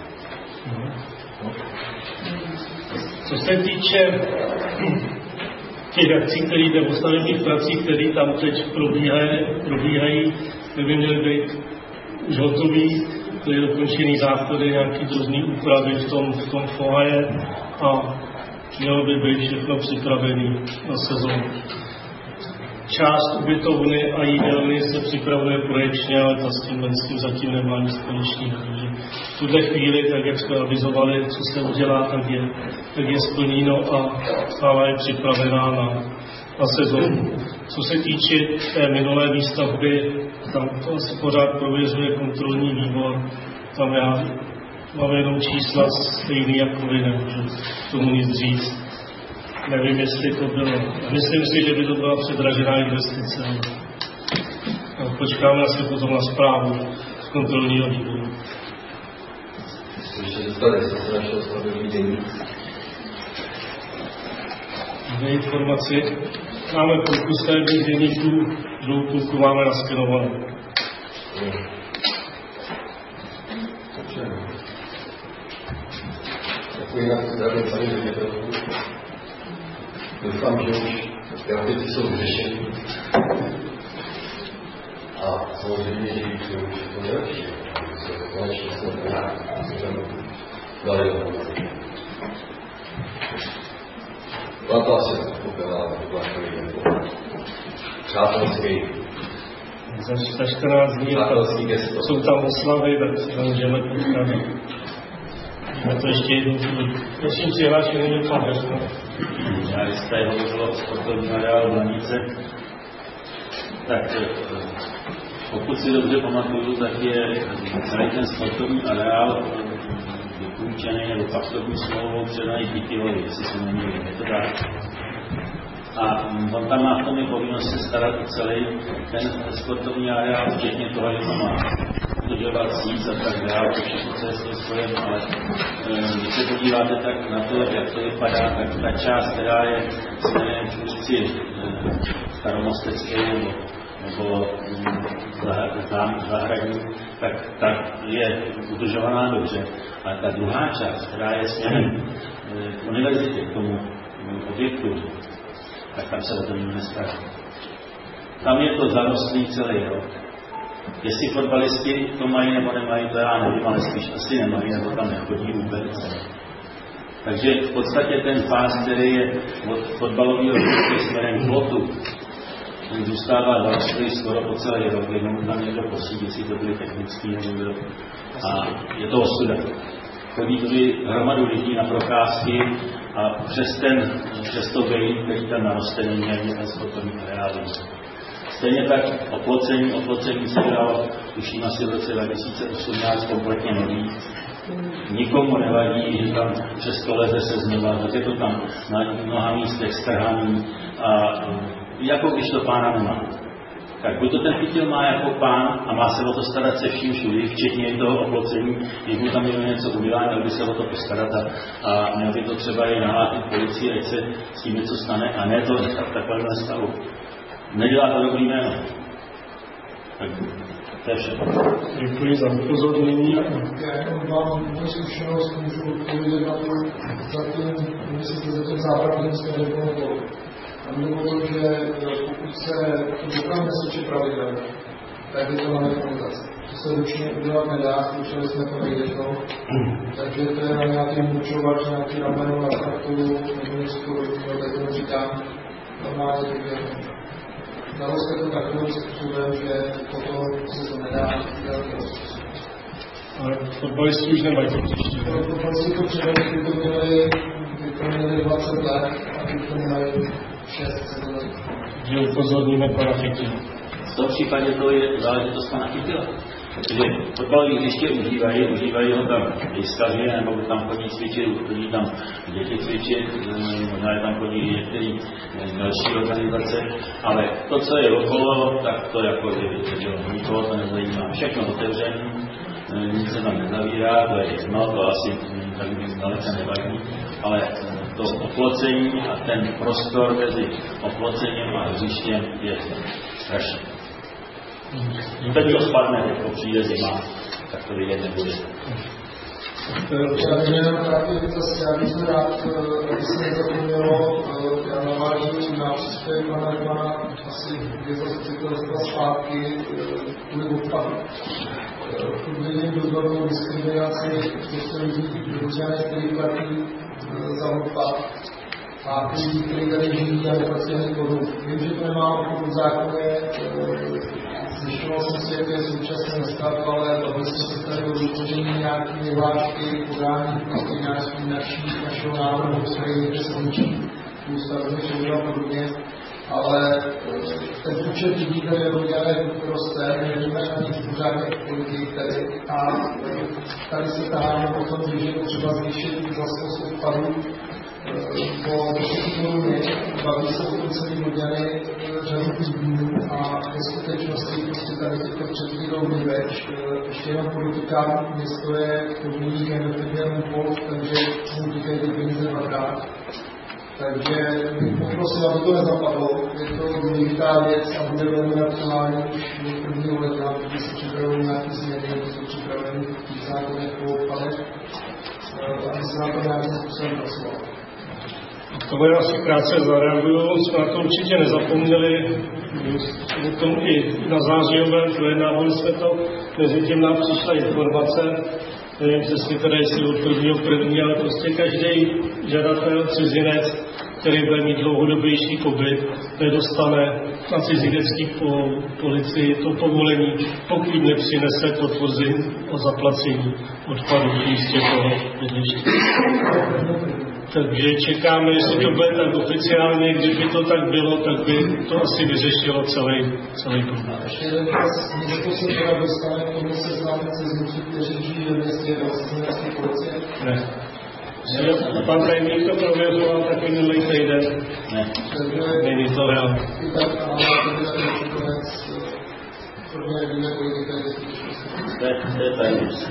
Co se týče těch akcí, které jde o stavebních prací, které tam teď probíhají, by měly být už hotový, to je dokončený základy, nějaký drobný úpravy v tom foaje a mělo by být všechno připravené na sezónu. Část ubytovny a jídelny se připravuje projekčně, ale ta s tím zatím nemá nic společného. Takže v tuhle chvíli, tak jak jsme avizovali, co se udělá, tak je splněno a stále je připravená na sezónu. Co se týče té minulé výstavby, tam to asi pořád prověřuje kontrolní výbor. Tam já mám jenom čísla stejný jako vy, nemůžu tomu nic říct. Nevím, jestli to bylo. Myslím si, že by to byla předražená investice. Počkáme asi potom na zprávu z kontrolního výboru. Ještě zůstane, jestli se našel stavební deník. Dvě informaci. Máme půlku stavebních deníků, druhou půlku máme naskenovanou. Takový na zdravím sami ředitelů. Doufám, že už grafici jsou vyřešení. A samozřejmě, že už je to nejlepší. Konečně jsme dali do pomoci. Plata se popěla přátelský. Za 14 dní jsou tam oslavy, tak si můžeme potkat. A to ještě jednou chvíli. Prosím, přihlášený pan Hezko. Já když jste hovořilo o sportovním areálu Blanice, tak pokud si dobře pamatuju, tak je celý ten sportovní areál vypůjčený nebo faktovní smlouvou předaný Kytilovi, jestli se nemýlím, je to tak. A on tam má v tom povinnost se starat o celý ten sportovní areál, včetně toho, že tam má udržovat síť a tak dále, to všechno, co je s tím spojen, ale když se podíváte tak na to, jak to vypadá, tak ta část, která je směrem k úzci Staromostecké nebo zahradní, tak je udržovaná dobře. Ale ta druhá část, která je směrem k univerzitě, k tomu objektu, tak tam se o tom nestará. Tam je to zarostlý celý rok. Jestli fotbalisti to mají nebo nemají, to já nevím, ale spíš asi nemají, nebo tam nechodí vůbec. Takže v podstatě ten pás, který je od fotbalového hřiště směrem k plotu, ten zůstává zarostlý skoro po celý rok, jenom tam někdo posídí, jestli to byly technický nebo kdo. A je to osuda. Chodí tudy hromadu lidí na procházky a přes to vejít, který tam naroste, není ani ten sportovní areál. Stejně tak oplocení se dalo, tuším asi v roce 2018 kompletně nový. Nikomu nevadí, že tam přes to leze se znova, tak je to tam na mnoha místech strhaný a jako když to pána nemá. Tak buď to ten Kytil má jako pán a má se o to starat se vším všudy, včetně i toho oplocení, když mu tam něco udělá, měl by se o to postarat a měl by to třeba i nahlátit policii, ať se s tím něco stane a ne to nechat takovémhle stavu. Nedělá to dobrý jméno. Tak to je všechno. Děkuji za upozornění. Já mám zkušenost, můžu odpovědět na to za ten západní směr. A mimo to, že pokud se to dopravně neslučí pravidel, tak je to na nekomunizaci. To se ručně udělat nedá, zkoušeli jsme to nejjednou. Takže to je na nějaký mučovač, nějaký rameno na traktoru, nebo něco podobného, tak to říkám, normálně to je. dalo se to takovým způsobem, že potom se to nedá dělat. Ale fotbalisti už nemají to příští. Fotbalisti to předali, ty to měli 20 let a ty to mají 6-7 let. Že upozorníme pana Chytila. V tom případě to je záležitost pana Chytila. Protože fotbalové hřiště užívají ho tam výstavy, nebo tam chodí cvičit, chodí tam děti cvičit, možná tam chodí některé další organizace, ale to, co je okolo, tak to jako nikoho to nezajímá. Všechno otevřené, nic se tam nezavírá, to je jedno, to asi tak dalece nevadí, ale to oplocení a ten prostor mezi oplocením a hřištěm je strašný. Teď to spadne, jako přijde zima, tak to vidět nebude. Já bych se rád, aby se nezapomnělo, já navážu na příspěvek pana Hetmana asi 2 zastupitelstva zpátky kvůli odpadu. Vidím důvodnou diskriminaci těchto lidí, kteří platí za odpad a kteří tady žijí a neplatí ani korunu. Vím, že to nemá v zákoně, zjišťoval jsem si, jak je současný stav, ale bavili jsme se tady o vytvoření nějaké vyhlášky, podání našeho návrhu, který někde skončí ústavní soudy a podobně. Ale ten počet lidí, který je rodinné, roste, nevíme ani pořádně kolik tady. A tady se taháme potom, že je potřeba zvýšit zastost odpadů po 10 minut, baví se o tom celý rodiny řadu týdnů a ve skutečnosti prostě tady těchto předvídou nejveč. Ještě jenom podotýkám, město je podmíní energetickém pol, takže mu týkají ty peníze dvakrát. Takže bych poprosil, aby to nezapadlo. Je to důležitá věc a bude velmi aktuální už od 1. ledna, když se připravují nějaké změny, nebo jsou připraveny v zákonech po odpadech, aby se na to nějakým způsobem pracovalo. Tohle já si krátce zareaguju, jsme na to určitě nezapomněli, o tom i na zářijovém projednávali jsme to, mezi tím nám přišla informace, nevím přesně teda, jestli od 1.1., ale prostě každý žadatel, cizinec, který bude mít dlouhodobější pobyt, nedostane na cizinecký policii to povolení, pokud nepřinese potvrzení o zaplacení odpadu v místě toho bydliště. Takže čekáme, jestli to bude tak oficiálně, kdyby to tak bylo, tak by to asi vyřešilo celý problém. Ještě jeden čas, někdo se teda dostane k tomu seznámit cizinců, kteří žijí ve městě vlastně policie? Ne. Pan tajemník to prověřoval taky minulý týden. Ne. Není to reálné. To je tajemnice.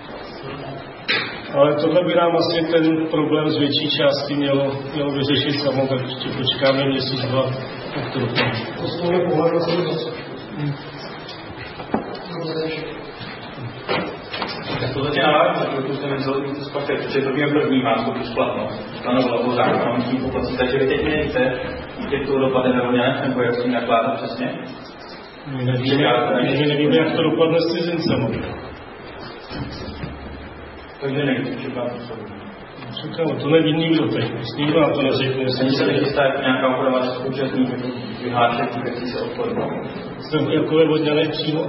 Ale tohle by nám asi ten problém z větší části mělo vyřešit samo, tak ještě počkáme měsíc, 2, tak to dopadne. To z tohle pohledu se něco. Tak to zatím navážu, protože jsem nezvolil to zpátky, protože to mě prvnímá tu splatnost. Stanovila po zákonu, tím poplatí, takže vy teď nevíte, jak to dopadne nebo nějak, nebo jak s tím nakládat přesně? My nevíme, jak to dopadne s cizincem. Takže nevíte, že vám to jsou. Říkám, to neví nikdo teď, nikdo na to neřekne. Není se nechystá nějaká oprava současných vyhlášek týkající se odpadu? Jsem jako je vodňané přímo?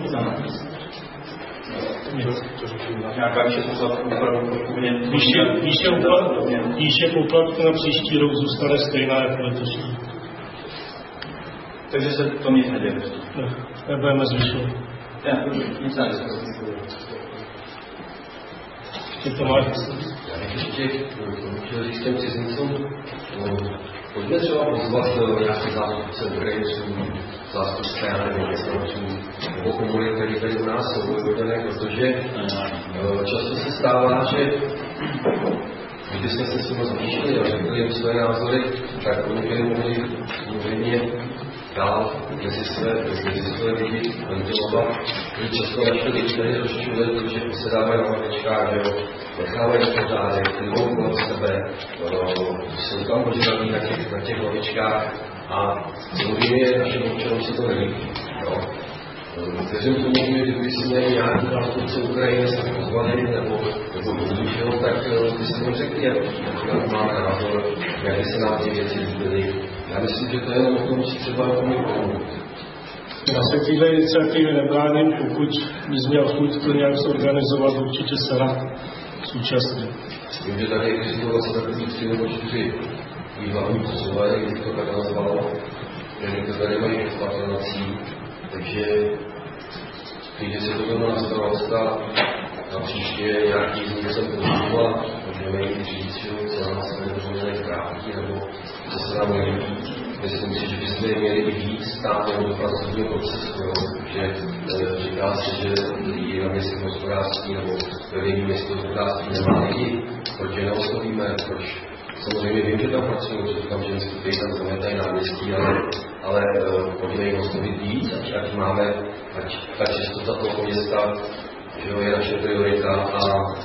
Nějaká výše poplatku opravdu výše poplatku na příští rok zůstane stejná jako letošní. Takže se to nic neděje? Ne, nebudeme zvyšovat. Nic neděje. To máš. Já bych ještě chtěl říct těm cizincům, pojďme třeba pozvat nějaké zástupce Ukrajinců, zástupce, já nevím, městnanců, nebo komunit, které tady u nás jsou vyvodené, protože často se stává, že když jsme se s nimi zvýšili a řekli jim své názory, tak oni by mohli samozřejmě dál mezi své lidi ventilovat. Oni často naše lidi tady rozčuли, protože se dávají na hlavičkách, že jo, nechávají pořádek, klivou kolem sebe, jsou tam požívaní na těch hlavičkách a samozřejmě našim občanům se to nelíbí. Věřím tomu, že kdyby si měli nějaký zástupce Ukrajiny se pozvaný nebo jiného, tak by si to řekli, jak máme názor, jak se nám ty věci líbily. Já myslím, že to je jenom o tom, si třeba pomoct. Já se téhle iniciativy nebráním, pokud bys měl chuť to nějak zorganizovat, určitě se rád současně. Vím, že tady existují vlastně takový 3 nebo 4 hlavní posouvají, když to tak nazvalo, že tady mají patronací, takže když se to bylo na starosta na příště nějaký z nich jsem používal, můžeme jim říct, že co nás nedovolené krátky, nebo co se nám nelíbí. Myslím si, že bychom měli i víc stáhnout do pracovního procesu, že říká se, že lidi na městském hospodářství nebo vedení městského hospodářství nemá lidi, proč je neoslovíme, proč samozřejmě vím, že tam pracují, že tam ženský, kteří tam zamětají náměstí, ale pojďme jim oslovit víc, ať máme, ať ta čistota toho města, že je naše priorita a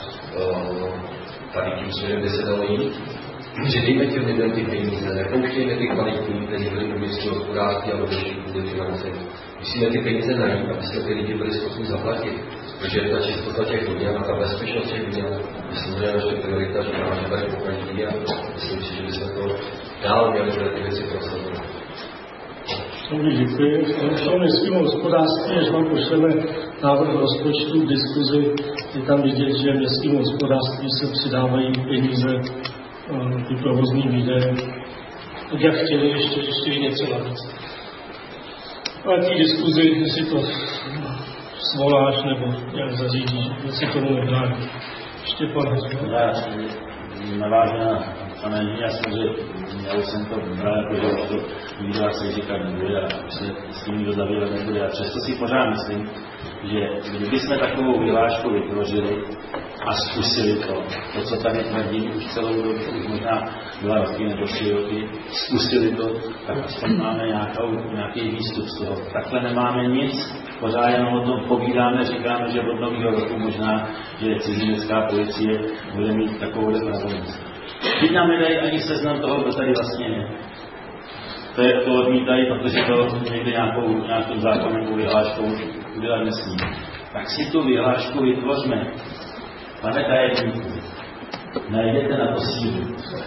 tady tím směrem, kde se dalo jít. Že dejme těm lidem ty peníze, nepouštějme ty kvalitní, kteří byli do městského hospodářství a do dalších finance. Musíme ty peníze najít, aby se ty lidi byli schopni zaplatit. Protože ta čistota těch měl a ta bezpečnost těch měl, myslím, že je naše priorita, že máme tady pokaždý a myslím si, že bychom to dál měli ty věci prosazovat. Děkuji. V tom městském hospodářství, až vám pošleme návrh rozpočtu k diskuzi, je tam vidět, že městském hospodářství se přidávají peníze ty provozní výdaje, tak jak chtěli ještě i něco navíc. Ale ty diskuzi, jestli to svoláš nebo jak zařídíš, jestli tomu nebrání. Štěpán. Já navážu na pana Jiňáska, že já už jsem to bral jako, že to nikdo se říkat nebude a se s tím nikdo zabývat nebude. A přesto si pořád myslím, že kdybychom takovou vyhlášku vytvořili a zkusili to, co tady tvrdím už celou dobu, už možná 2 roky nebo 3 roky, zkusili to, tak aspoň máme nějaký výstup z toho. Takhle nemáme nic, pořád jenom o tom povídáme, říkáme, že od nového roku možná, že cizinecká policie bude mít takovou pravomoc. Teď nám nedají ani seznam toho, kdo tady vlastně je. To odmítají, protože to někde nějakým zákonem nebo vyhláškou udělat nesmí. Tak si tu vyhlášku vytvořme. Pane tajemníku, najdete na to sílu.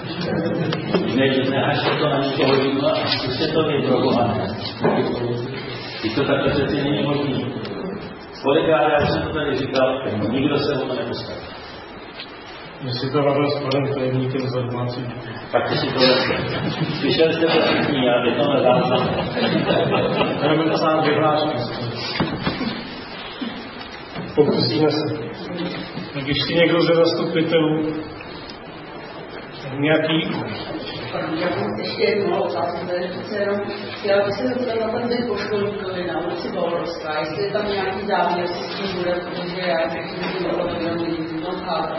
Nehažte to na někoho hodinu a zkuste to vyprobovat. I to takhle přeci není možný. Kolikrát, já jsem to tady říkal, nikdo se o to nepostaví. Jestli to máme s panem tajemníkem za 20. Tak si to slyšeli jste to všichni, já bych to nedávám. Budeme psát vyhlášky. Pokusíme se. Tak ještě někdo ze zastupitelů? Nějaký? Já mám ještě jednu otázku, tady přece jenom chtěla bych se zeptat na ten den po školníkovi na ulici Balorská, jestli je tam nějaký závěr, jestli s tím bude, protože já myslím, že to bylo velmi chátra,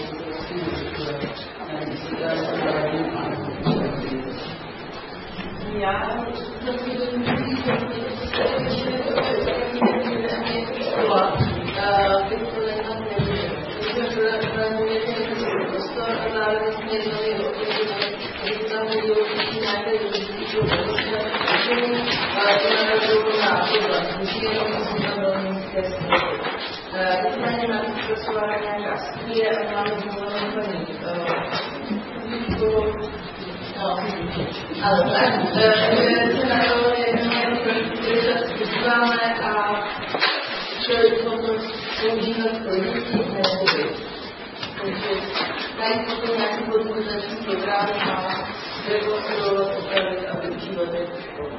já nicméně na to zpracování nějaká studie a máme zvolenou paní ale tak, že se na to vyzváme a chtěli bychom to používat pro děti nebo vy. Takže najít potom nějaký podpůrzační program a rekonstruovat, opravit a využívat je v škole.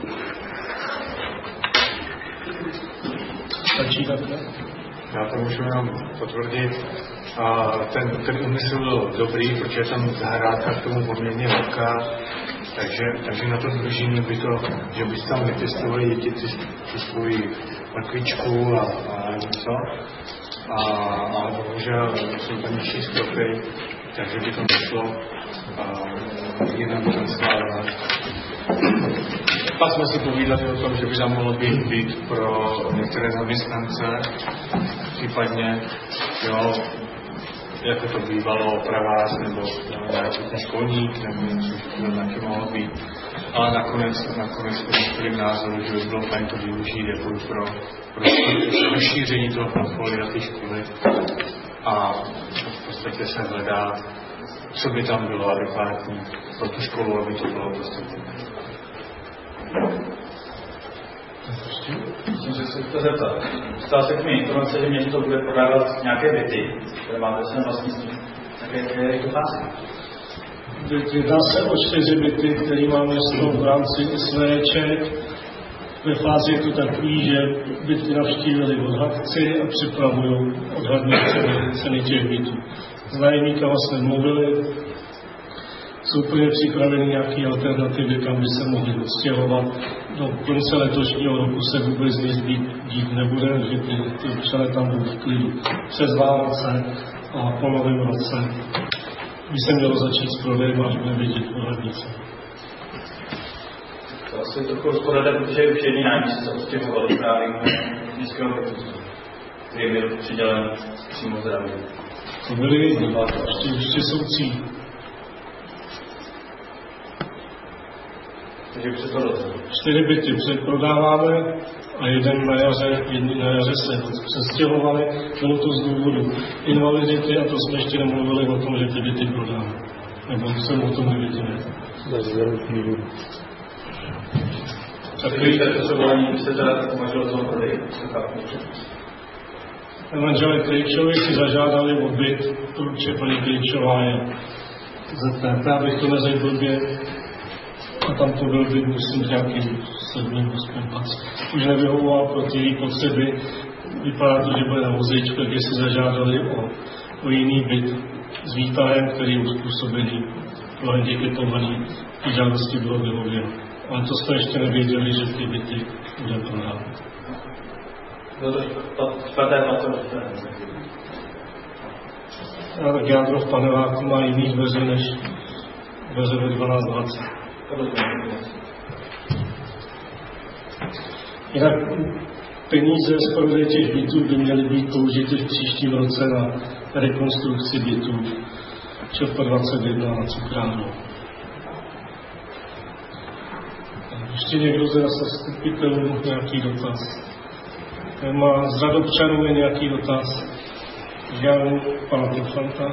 Stačí takhle? Já to můžu jenom potvrdit. Ten úmysl byl dobrý, protože tam zahrádka k tomu poměrně velká, takže na to družínu by to, že by tam vypěstovali děti tu svoji mrkvičku a něco. A bohužel jsou tam nižší stropy, takže by to nešlo jinak tam schválovat. Pak jsme si povídali o tom, že by tam mohlo být byt pro některé zaměstnance, případně, jo, jako to bývalo pravář nebo nějaký školník, nebo něco, to taky mohlo být. ale nakonec jsme dospěli k názoru, že by bylo fajn to využít jako pro rozšíření toho portfolia té školy a v podstatě se hledá, co by tam bylo adekvátní pro tu školu, aby to bylo dostupné. Musím se to zeptat. Dostala se k mi informace, že město bude prodávat nějaké byty, které máte svém vlastnictví. Jaké je to fáze? Jedná se o 4 byty, které máme v rámci SVČ. Ve fázi je to takový, že byty navštívili odhadci a připravují odhadní ceny těch bytů. S nájemníkama jsme mluvili, jsou úplně připraveny nějaké alternativy, kam by se mohli odstěhovat. Do konce letošního roku se vůbec nic dít nebude, že ty občané tam budou v klidu přes Vánoce a po novém roce by se mělo začít s prodejem, až bude vidět odhadnice. To asi trochu rozpodáte, protože už jedný nájemník se odstěhoval právě nízkého bytu, který byl přidělen přímo zdraví. To byly ještě jsou 3. Takže už se to rozhodlo. 4 byty předprodáváme a jeden na jaře se přestěhovali. Bylo to z důvodu invalidity a to jsme ještě nemluvili o tom, že ty byty prodáme. Nebo jsem o tom nevěděli. Takový časování se teda uvažilo o tom prodej? Manželé Krejčovi si zažádali o byt, protože paní Krejčová je ZTP, abych to neřekl blbě. A tam to byl byt, myslím, nějakým 7. Už nevyhovoval pro ty její potřeby. Vypadá to, že bude na vozíčku, takže si zažádali o jiný byt s výtahem, který je uspůsobený pro handicapovaný. Ty žádosti bylo vyhověno. Ale to jsme ještě nevěděli, že ty byty budeme prodávat. To 4. pato. Tak jádro v paneláku má jiný dveře než dveře ve 12:20. Jinak peníze z prodeje těch bytů by měly být použity v příštím roce na rekonstrukci bytů ČP 21 na Cukrárnu. Ještě někdo z zastupitelů nějaký dotaz? Z řad občanů je nějaký dotaz? Žádný pana Tufanta?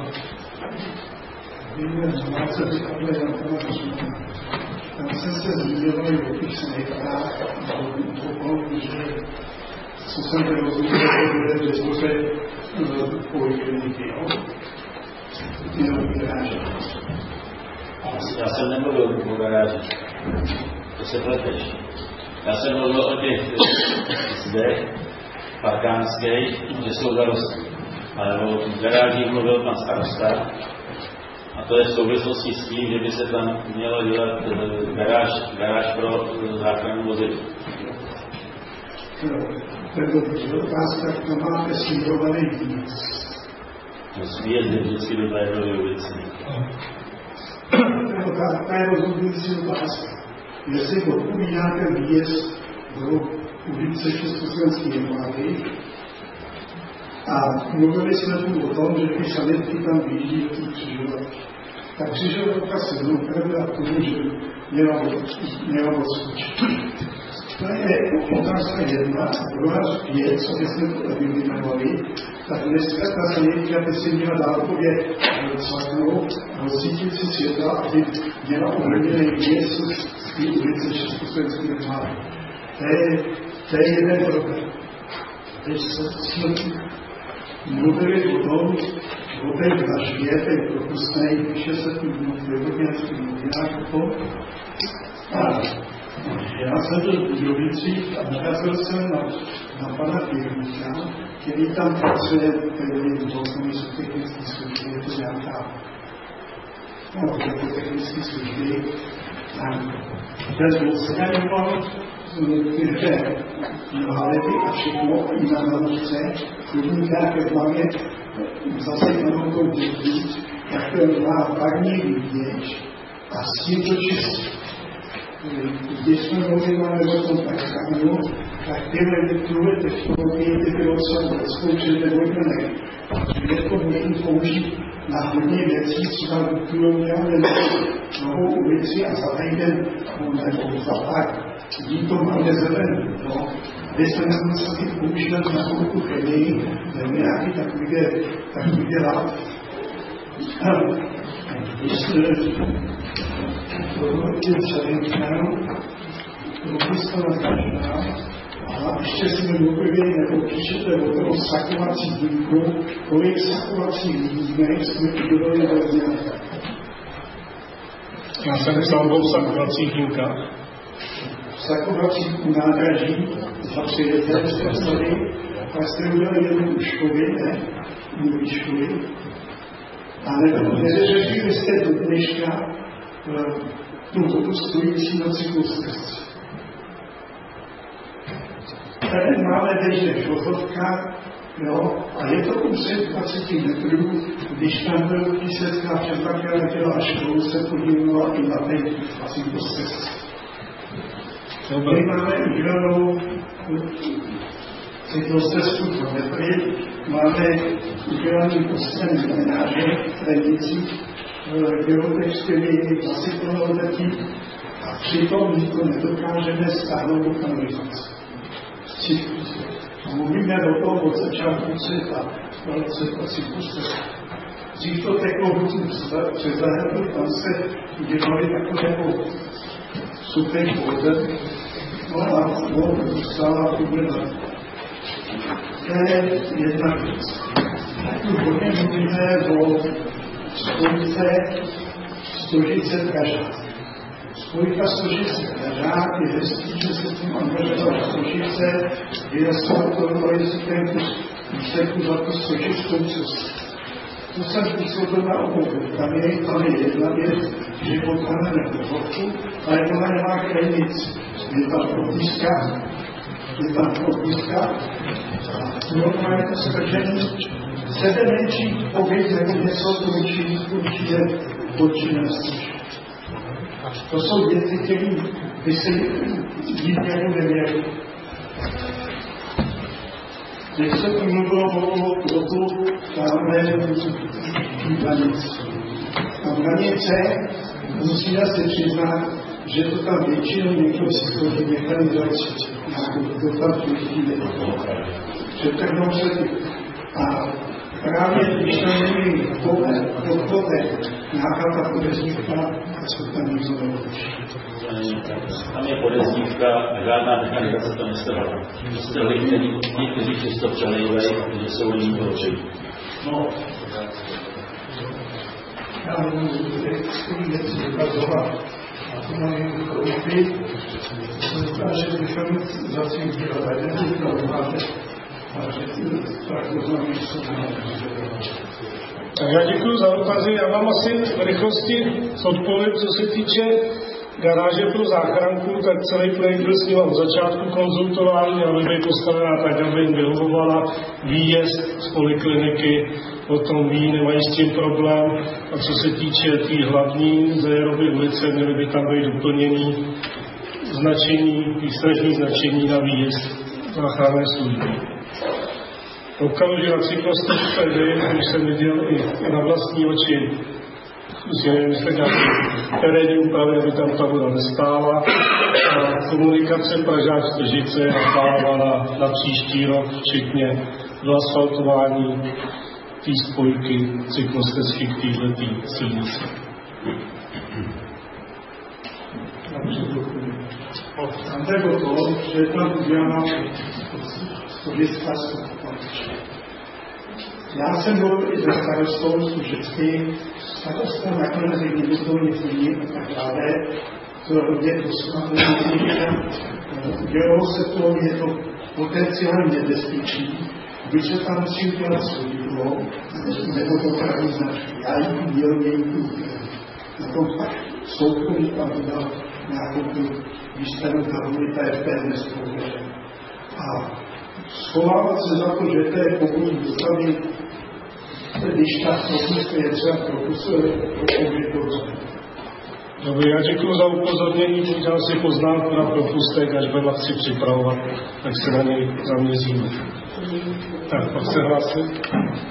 Tam jsem se zmínil o těch sněhách a že co jsem rozuměl, že bude vytvořit polikliniky, jo? Já jsem nemluvil o garáži. To se pleteš. Já jsem mluvil o těch zdech parkánských, že jsou zarostlí. Ale o garážích mluvil pan starosta. A to je v souvislosti s tím, že by se tam mělo dělat garáž pro záchranu vozidel. To je otázka, kdo máte směrovaný víc. Musí jezdit vždycky do Tajdovy ulici. To je rozhodující otázka. Jestli odpovídáte výjezd do ulice Československé armády a mluvili jsme tu o tom, že ty sanitky tam vyjíždí do těch křižovatek. Ta křižovatka se dopravila k tomu, že měla odskočit. To je otázka 1 a druhá 5, co jsme to vyjmenovali, tak dneska ta sanitka by si měla dálkově cvaknout a rozsvítit si světla, aby měla obrněný výjezd z té ulice Československé armády. To je jeden problém. Teď jsme mluvili o tom, o té vraždě, té propustné, píše se tu v Livodňanských novinách o tom. A já jsem byl v Budovicích a narazil jsem na pana Pěkníka, který tam pracuje, který v komisu technické služby, je to nějaká technické služby. A ten zachraňoval některé nálety a všechno i na nanožce, chodníkách ve hlavě zase jenom tou dětí, tak to má parní výděč a s tím to čistí. Když jsme mluvili o tom parkánu, tak tuhle technologii by bylo třeba zkoušet nebo ne. Je to možné použít na hodně věcí, třeba kterou děláme novou ulici a za týden nebo za tak. Dí to máme zelený, no. Kde se nemusí používat na chvilku chemii, nebo nějaký takový látky. Jestli tím čarinkem, to naznačená, a ještě si mi mluvili, nebo píšete o toho sakovací dýmku, kolik sakovacích dýmek jsme vydovali ve znělka. Já jsem sám byl v sakovacích dýmkách. V sakovacích nádraží zapřijete, jste vstali, pak jste udělali jednu u školy, ne? Mluví školy. A neřešili jste do dneška tu vodu stojící na cyklostezce. Tady máme teď vozovka, jo, a je to uprostřed 20 metrů, když tam byl písecká přepravka letěla školu, se podívala i na té cyklostezce. My máme udělanou cyklostezku pro metry, máme udělaný postřen znamenáže v Trenicích, geotextily, zasyplonoletí a přitom my to nedokážeme stáhnout do kanalizace. Mluvíme o tom od začátku světa, cyklostezky. Dřív to teklo přes zahradu, tam se udělali takové suchý voden, no a zůstala udělá. To je jedna věc. Hodně mluvíme o Stožice Pražák. Spojka Stožice Pražák je hezký, že se tím angažoval Stožice, vyjasnovali si ten výsledku za to stožickou cestu. To jsem působil na obou. Tam je jedna věc, že potřebujeme vozovku, ale tohle nemá krajnici. Je tam protiska, a normálně to skržení sebe menší pohyb, nebo něco to určitě počínací. To jsou věci, které by se nikdy neměly. Když se to mluvilo o plotu, máme hranice. A hranice musíme si přiznat, že to tam většinou někdo psychologi mechanizaci, nějakou dotazující přetrhnou se ty. A právě když tam není podpotek, nějaká ta podezdívka, tak se tam nikdo neodliší. Tam je podezdívka a žádná mechanizace to nestrvala. Jste lidi, kteří čisto přelejvají, protože jsou lidi točení. No, já můžu takový věci dokazovat. A to mám jen krouty, to znamená, že bychom za tím dělali, jeden to máte, a že tak to znamená, že jsou tak já děkuji za dotazy. Já vám asi v rychlosti odpovím, co se týče garáže pro záchranku, tak celý projekt byl s ním od začátku konzultován, aby byl postavená tak, aby jim vyhovovala výjezd z polikliniky, o tom ví, nemají s tím problém. A co se týče té hlavní Zajerovy ulice, měly by tam být doplnění značení, výstražní značení na výjezd záchranné služby. Okamžitě na cyklostezce, když jsem viděl i na vlastní oči, nevím, jestli nějaké terénní úpravy, aby tam ta voda nestála. A komunikace Pražák-Stožice je naplánována na příští rok, včetně asfaltování té spojky cyklostezky k této silnici. A nebo to, že je tam udělána Stožická společnost. Já jsem byl i za starostou Stožicky, starosta nakonec kdyby to nic jiný a tak dále, to je dělalo se to, je to potenciálně nebezpečný, když se tam musí udělat svodidlo, nebo to právě značky. Já jim dělal jejím na tom tak soukromí tam dodal nějakou tu výstavu tabuli, ta je v té nespouvěře. A schovávat se za to, že to je pokud dostavit, když ta propustka je třeba propustit dobře. Dobrý, já děkuji za upozornění, udělám si poznámku na propustek, až budeme chci připravovat, tak se na něj zaměříme. Tak, pak se hlásit.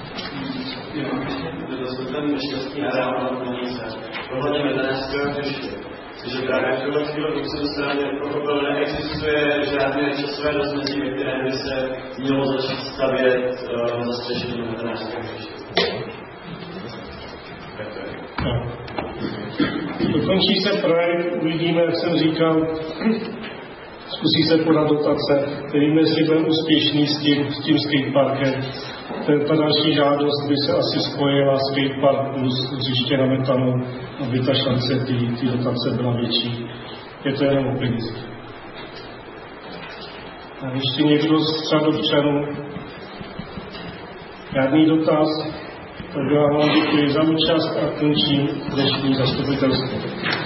Ten myšlenský areál na Planice. Ohledně medaňského těžky. Takže právě v tuhle chvíli bych se dostal, pochopil, neexistuje žádné časové rozmezí, ve kterém by se mělo začít stavět zastřešení medaňského těžky. Dokončí se projekt, uvidíme, jak jsem říkal, zkusí se podat dotace, nevíme, jestli budeme úspěšný s tím skateparkem. Ta další žádost by se asi spojila skatepark plus hřiště na metanu, aby ta šance té dotace byla větší. Je to jenom o penězích. A ještě někdo z řadovčanů? Žádný dotaz? Tak já vám děkuji za účast a končím dnešní zastupitelstvo.